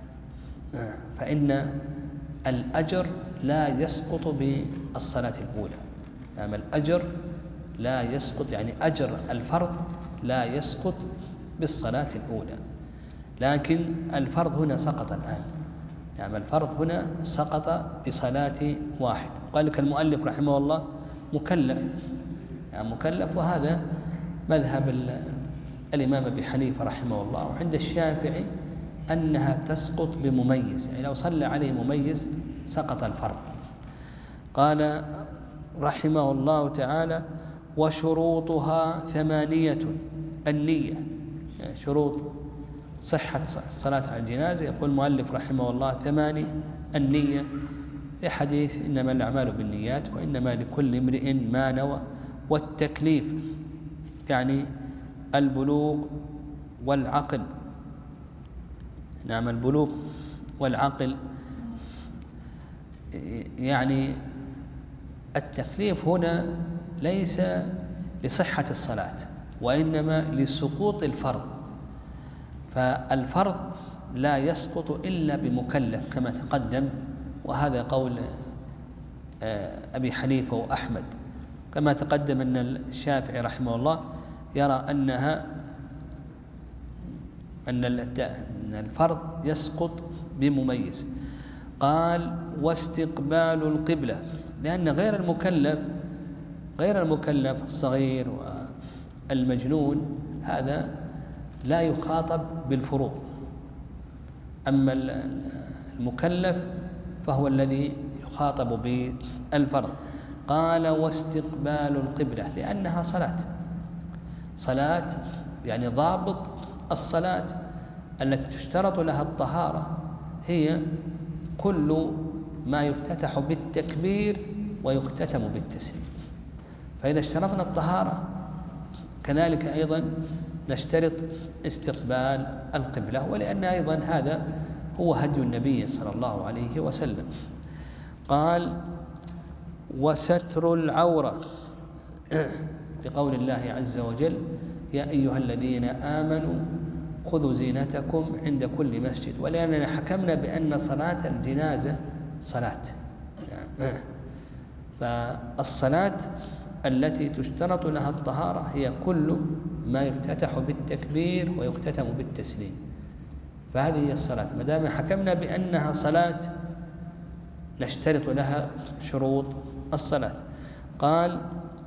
فإن الأجر لا يسقط بالصلاة الأولى. يعني الأجر لا يسقط، يعني أجر الفرض لا يسقط بالصلاة الأولى، لكن الفرض هنا سقط الآن. يعني الفرض هنا سقط بصلاة واحد. قال لك المؤلف رحمه الله مكلف، يعني مكلف، وهذا مذهب الإمام أبي حنيفة رحمه الله. وعند الشافعي أنها تسقط بمميز، يعني لو صلى عليه مميز سقط الفرض. قال رحمه الله تعالى: وشروطها ثمانية. النية، يعني شروط صحة الصلاة على الجنازة، يقول المؤلف رحمه الله ثماني: النية، لحديث إنما الأعمال بالنيات وإنما لكل امرئ ما نوى. والتكليف، يعني البلوغ والعقل. نعم، البلوغ والعقل، يعني التكليف هنا ليس لصحة الصلاة وإنما لسقوط الفرض. فالفرض لا يسقط إلا بمكلف كما تقدم، وهذا قول أبي حنيفة وأحمد. كما تقدم أن الشافعي رحمه الله يرى أنها أن الفرض يسقط بمميز. قال: واستقبال القبلة، لأن غير المكلف غير المكلف الصغير والمجنون هذا لا يخاطب بالفروض، أما المكلف فهو الذي يخاطب بالفرض. قال: واستقبال القبلة، لأنها صلاة صلاة يعني ضابط الصلاة التي تشترط لها الطهارة هي كل ما يفتتح بالتكبير ويختتم بالتسليم. فإذا اشترطنا الطهارة كذلك أيضا نشترط استقبال القبلة، ولأن أيضا هذا هو هدي النبي صلى الله عليه وسلم. قال: وستر العورة، بقول الله عز وجل: يا أيها الذين آمنوا خذوا زينتكم عند كل مسجد. ولأننا حكمنا بأن صلاة الجنازة صلاة، فالصلاة التي تشترط لها الطهارة هي كل ما يفتتح بالتكبير ويختتم بالتسليم، فهذه هي الصلاة. ما دام حكمنا بأنها صلاة نشترط لها شروط الصلاة. قال: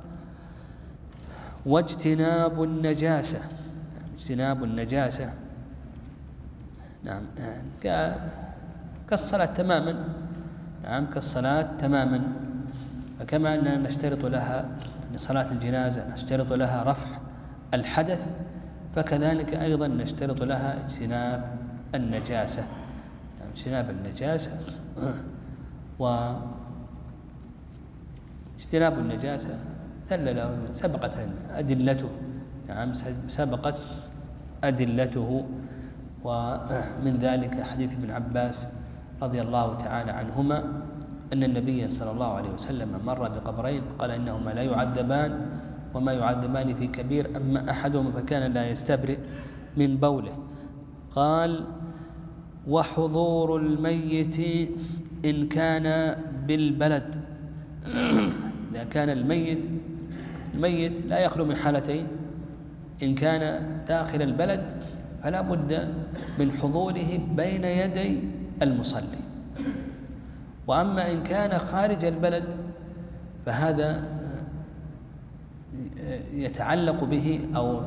واجتناب النجاسة، اجتناب النجاسة نعم كالصلاة تماما، نعم كالصلاة تماما. فكما أننا نشترط لها لصلاة الجنازة نشترط لها رفع الحدث، فكذلك أيضا نشترط لها اجتناب النجاسة، اجتناب النجاسة واجتناب النجاسة دل سبقت أدلته، نعم سبقت أدلته. ومن ذلك حديث ابن عباس رضي الله تعالى عنهما أن النبي صلى الله عليه وسلم مر بقبرين قال إنهما لا يعذبان وما يعذبان في كبير، أما أحدهما فكان لا يستبرئ من بوله. قال: وحضور الميت إن كان بالبلد. إذا كان الميت الميت لا يخلو من حالتين: إن كان داخل البلد فلا بد من حضوره بين يدي المصلي، وأما إن كان خارج البلد فهذا يتعلق به أو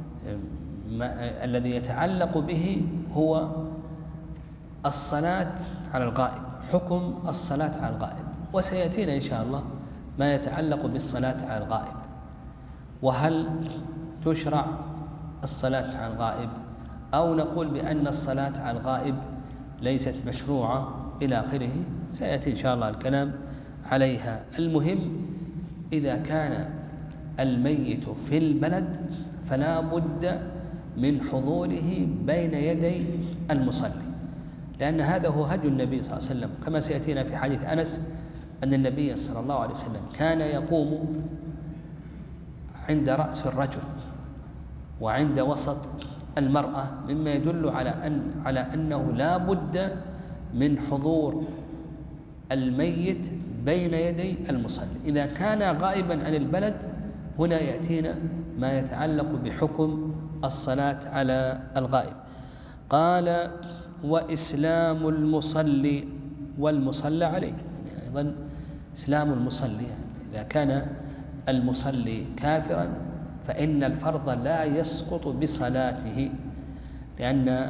الذي يتعلق به هو الصلاة على الغائب، حكم الصلاة على الغائب، وسيأتينا إن شاء الله ما يتعلق بالصلاة على الغائب، وهل تشرع الصلاة على الغائب أو نقول بأن الصلاة على الغائب ليست مشروعة إلى آخره، سيأتي إن شاء الله الكلام عليها. المهم إذا كان الميت في البلد فلا بد من حضوره بين يدي المصلي، لأن هذا هو هدي النبي صلى الله عليه وسلم، كما سيأتينا في حديث أنس أن النبي صلى الله عليه وسلم كان يقوم عند رأس الرجل وعند وسط المرأة، مما يدل على أن على أنه لا بد من حضور الميت بين يدي المصلي. إذا كان غائبا عن البلد هنا يأتينا ما يتعلق بحكم الصلاة على الغائب. قال: وإسلام المصلي والمصلى عليه. يعني أيضا إسلام المصلي، إذا كان المصلي كافرا فإن الفرض لا يسقط بصلاته، لأن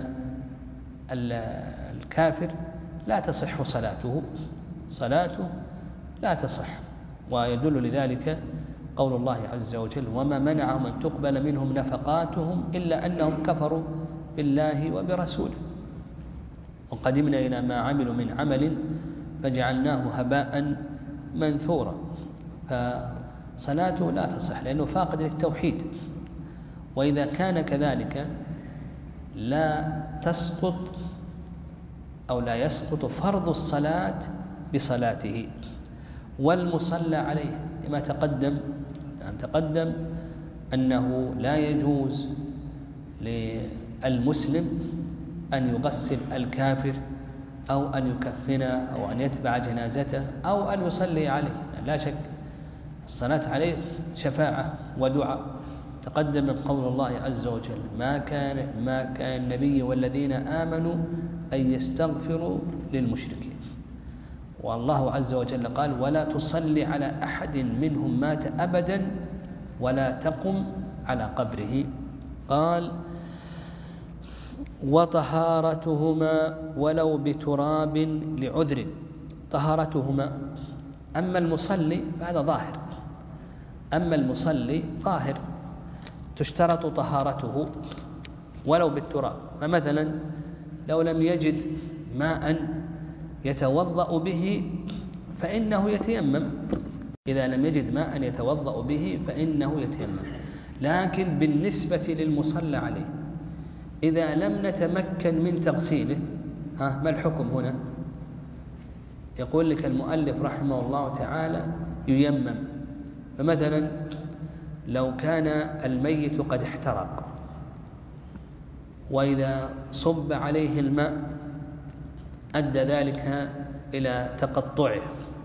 الكافر لا تصح صلاته صلاته لا تصح. ويدل لذلك قول الله عز وجل: وما منعهم أن تقبل منهم نفقاتهم إلا أنهم كفروا بالله وبرسوله وقدمنا إلى ما عملوا من عمل فجعلناه هباء منثورا. فصلاته لا تصح لأنه فاقد للتوحيد. وإذا كان كذلك لا تسقط أو لا يسقط فرض الصلاة بصلاته. والمصلى عليه لما تقدم يعني تقدم أنه لا يجوز للمسلم أن يغسل الكافر أو أن يكفنه أو أن يتبع جنازته أو أن يصلي عليه، لا شك الصلاة عليه شفاعة ودعاء. تقدم قول الله عز وجل: ما كان ما كان النبي والذين آمنوا أن يستغفروا للمشركين. والله عز وجل قال: ولا تصلي على أحد منهم مات أبدا ولا تقم على قبره. قال: وطهارتهما ولو بتراب لعذر. طهارتهما، أما المصلي فهذا ظاهر، أما المصلي ظاهر تشترط طهارته ولو بالتراب. فمثلا لو لم يجد ماء يتوضأ به فإنه يتيمم، إذا لم يجد ماء يتوضأ به فإنه يتيمم. لكن بالنسبة للمصلى عليه إذا لم نتمكن من تغسيله، ها ما الحكم هنا؟ يقول لك المؤلف رحمه الله تعالى: ييمم. فمثلا لو كان الميت قد احترق وإذا صب عليه الماء أدى ذلك إلى تقطعه،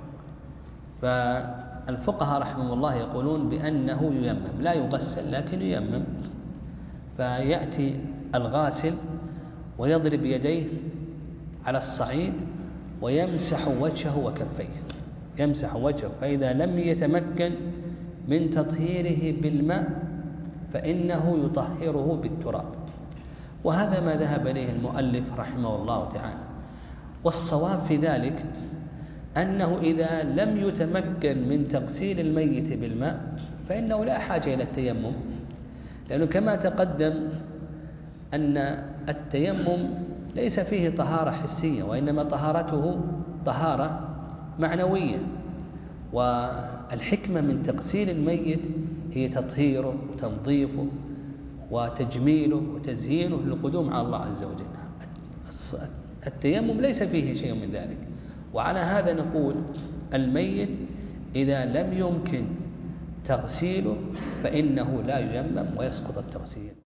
فالفقهاء رحمه الله يقولون بأنه ييمم، لا يغسل لكن ييمم. فيأتي الغاسل ويضرب يديه على الصعيد ويمسح وجهه وكفيه، يمسح وجهه، فإذا لم يتمكن من تطهيره بالماء فإنه يطهره بالتراب. وهذا ما ذهب إليه المؤلف رحمه الله تعالى. والصواب في ذلك أنه إذا لم يتمكن من تغسيل الميت بالماء فإنه لا حاجة إلى التيمم، لأنه كما تقدم أن التيمم ليس فيه طهارة حسية، وإنما طهارته طهارة معنوية، والحكمة من تغسيل الميت هي تطهيره وتنظيفه وتجميله وتزيينه للقدوم على الله عز وجل. التيمم ليس فيه شيء من ذلك. وعلى هذا نقول الميت إذا لم يمكن تغسيله فإنه لا ييمم ويسقط التغسيل.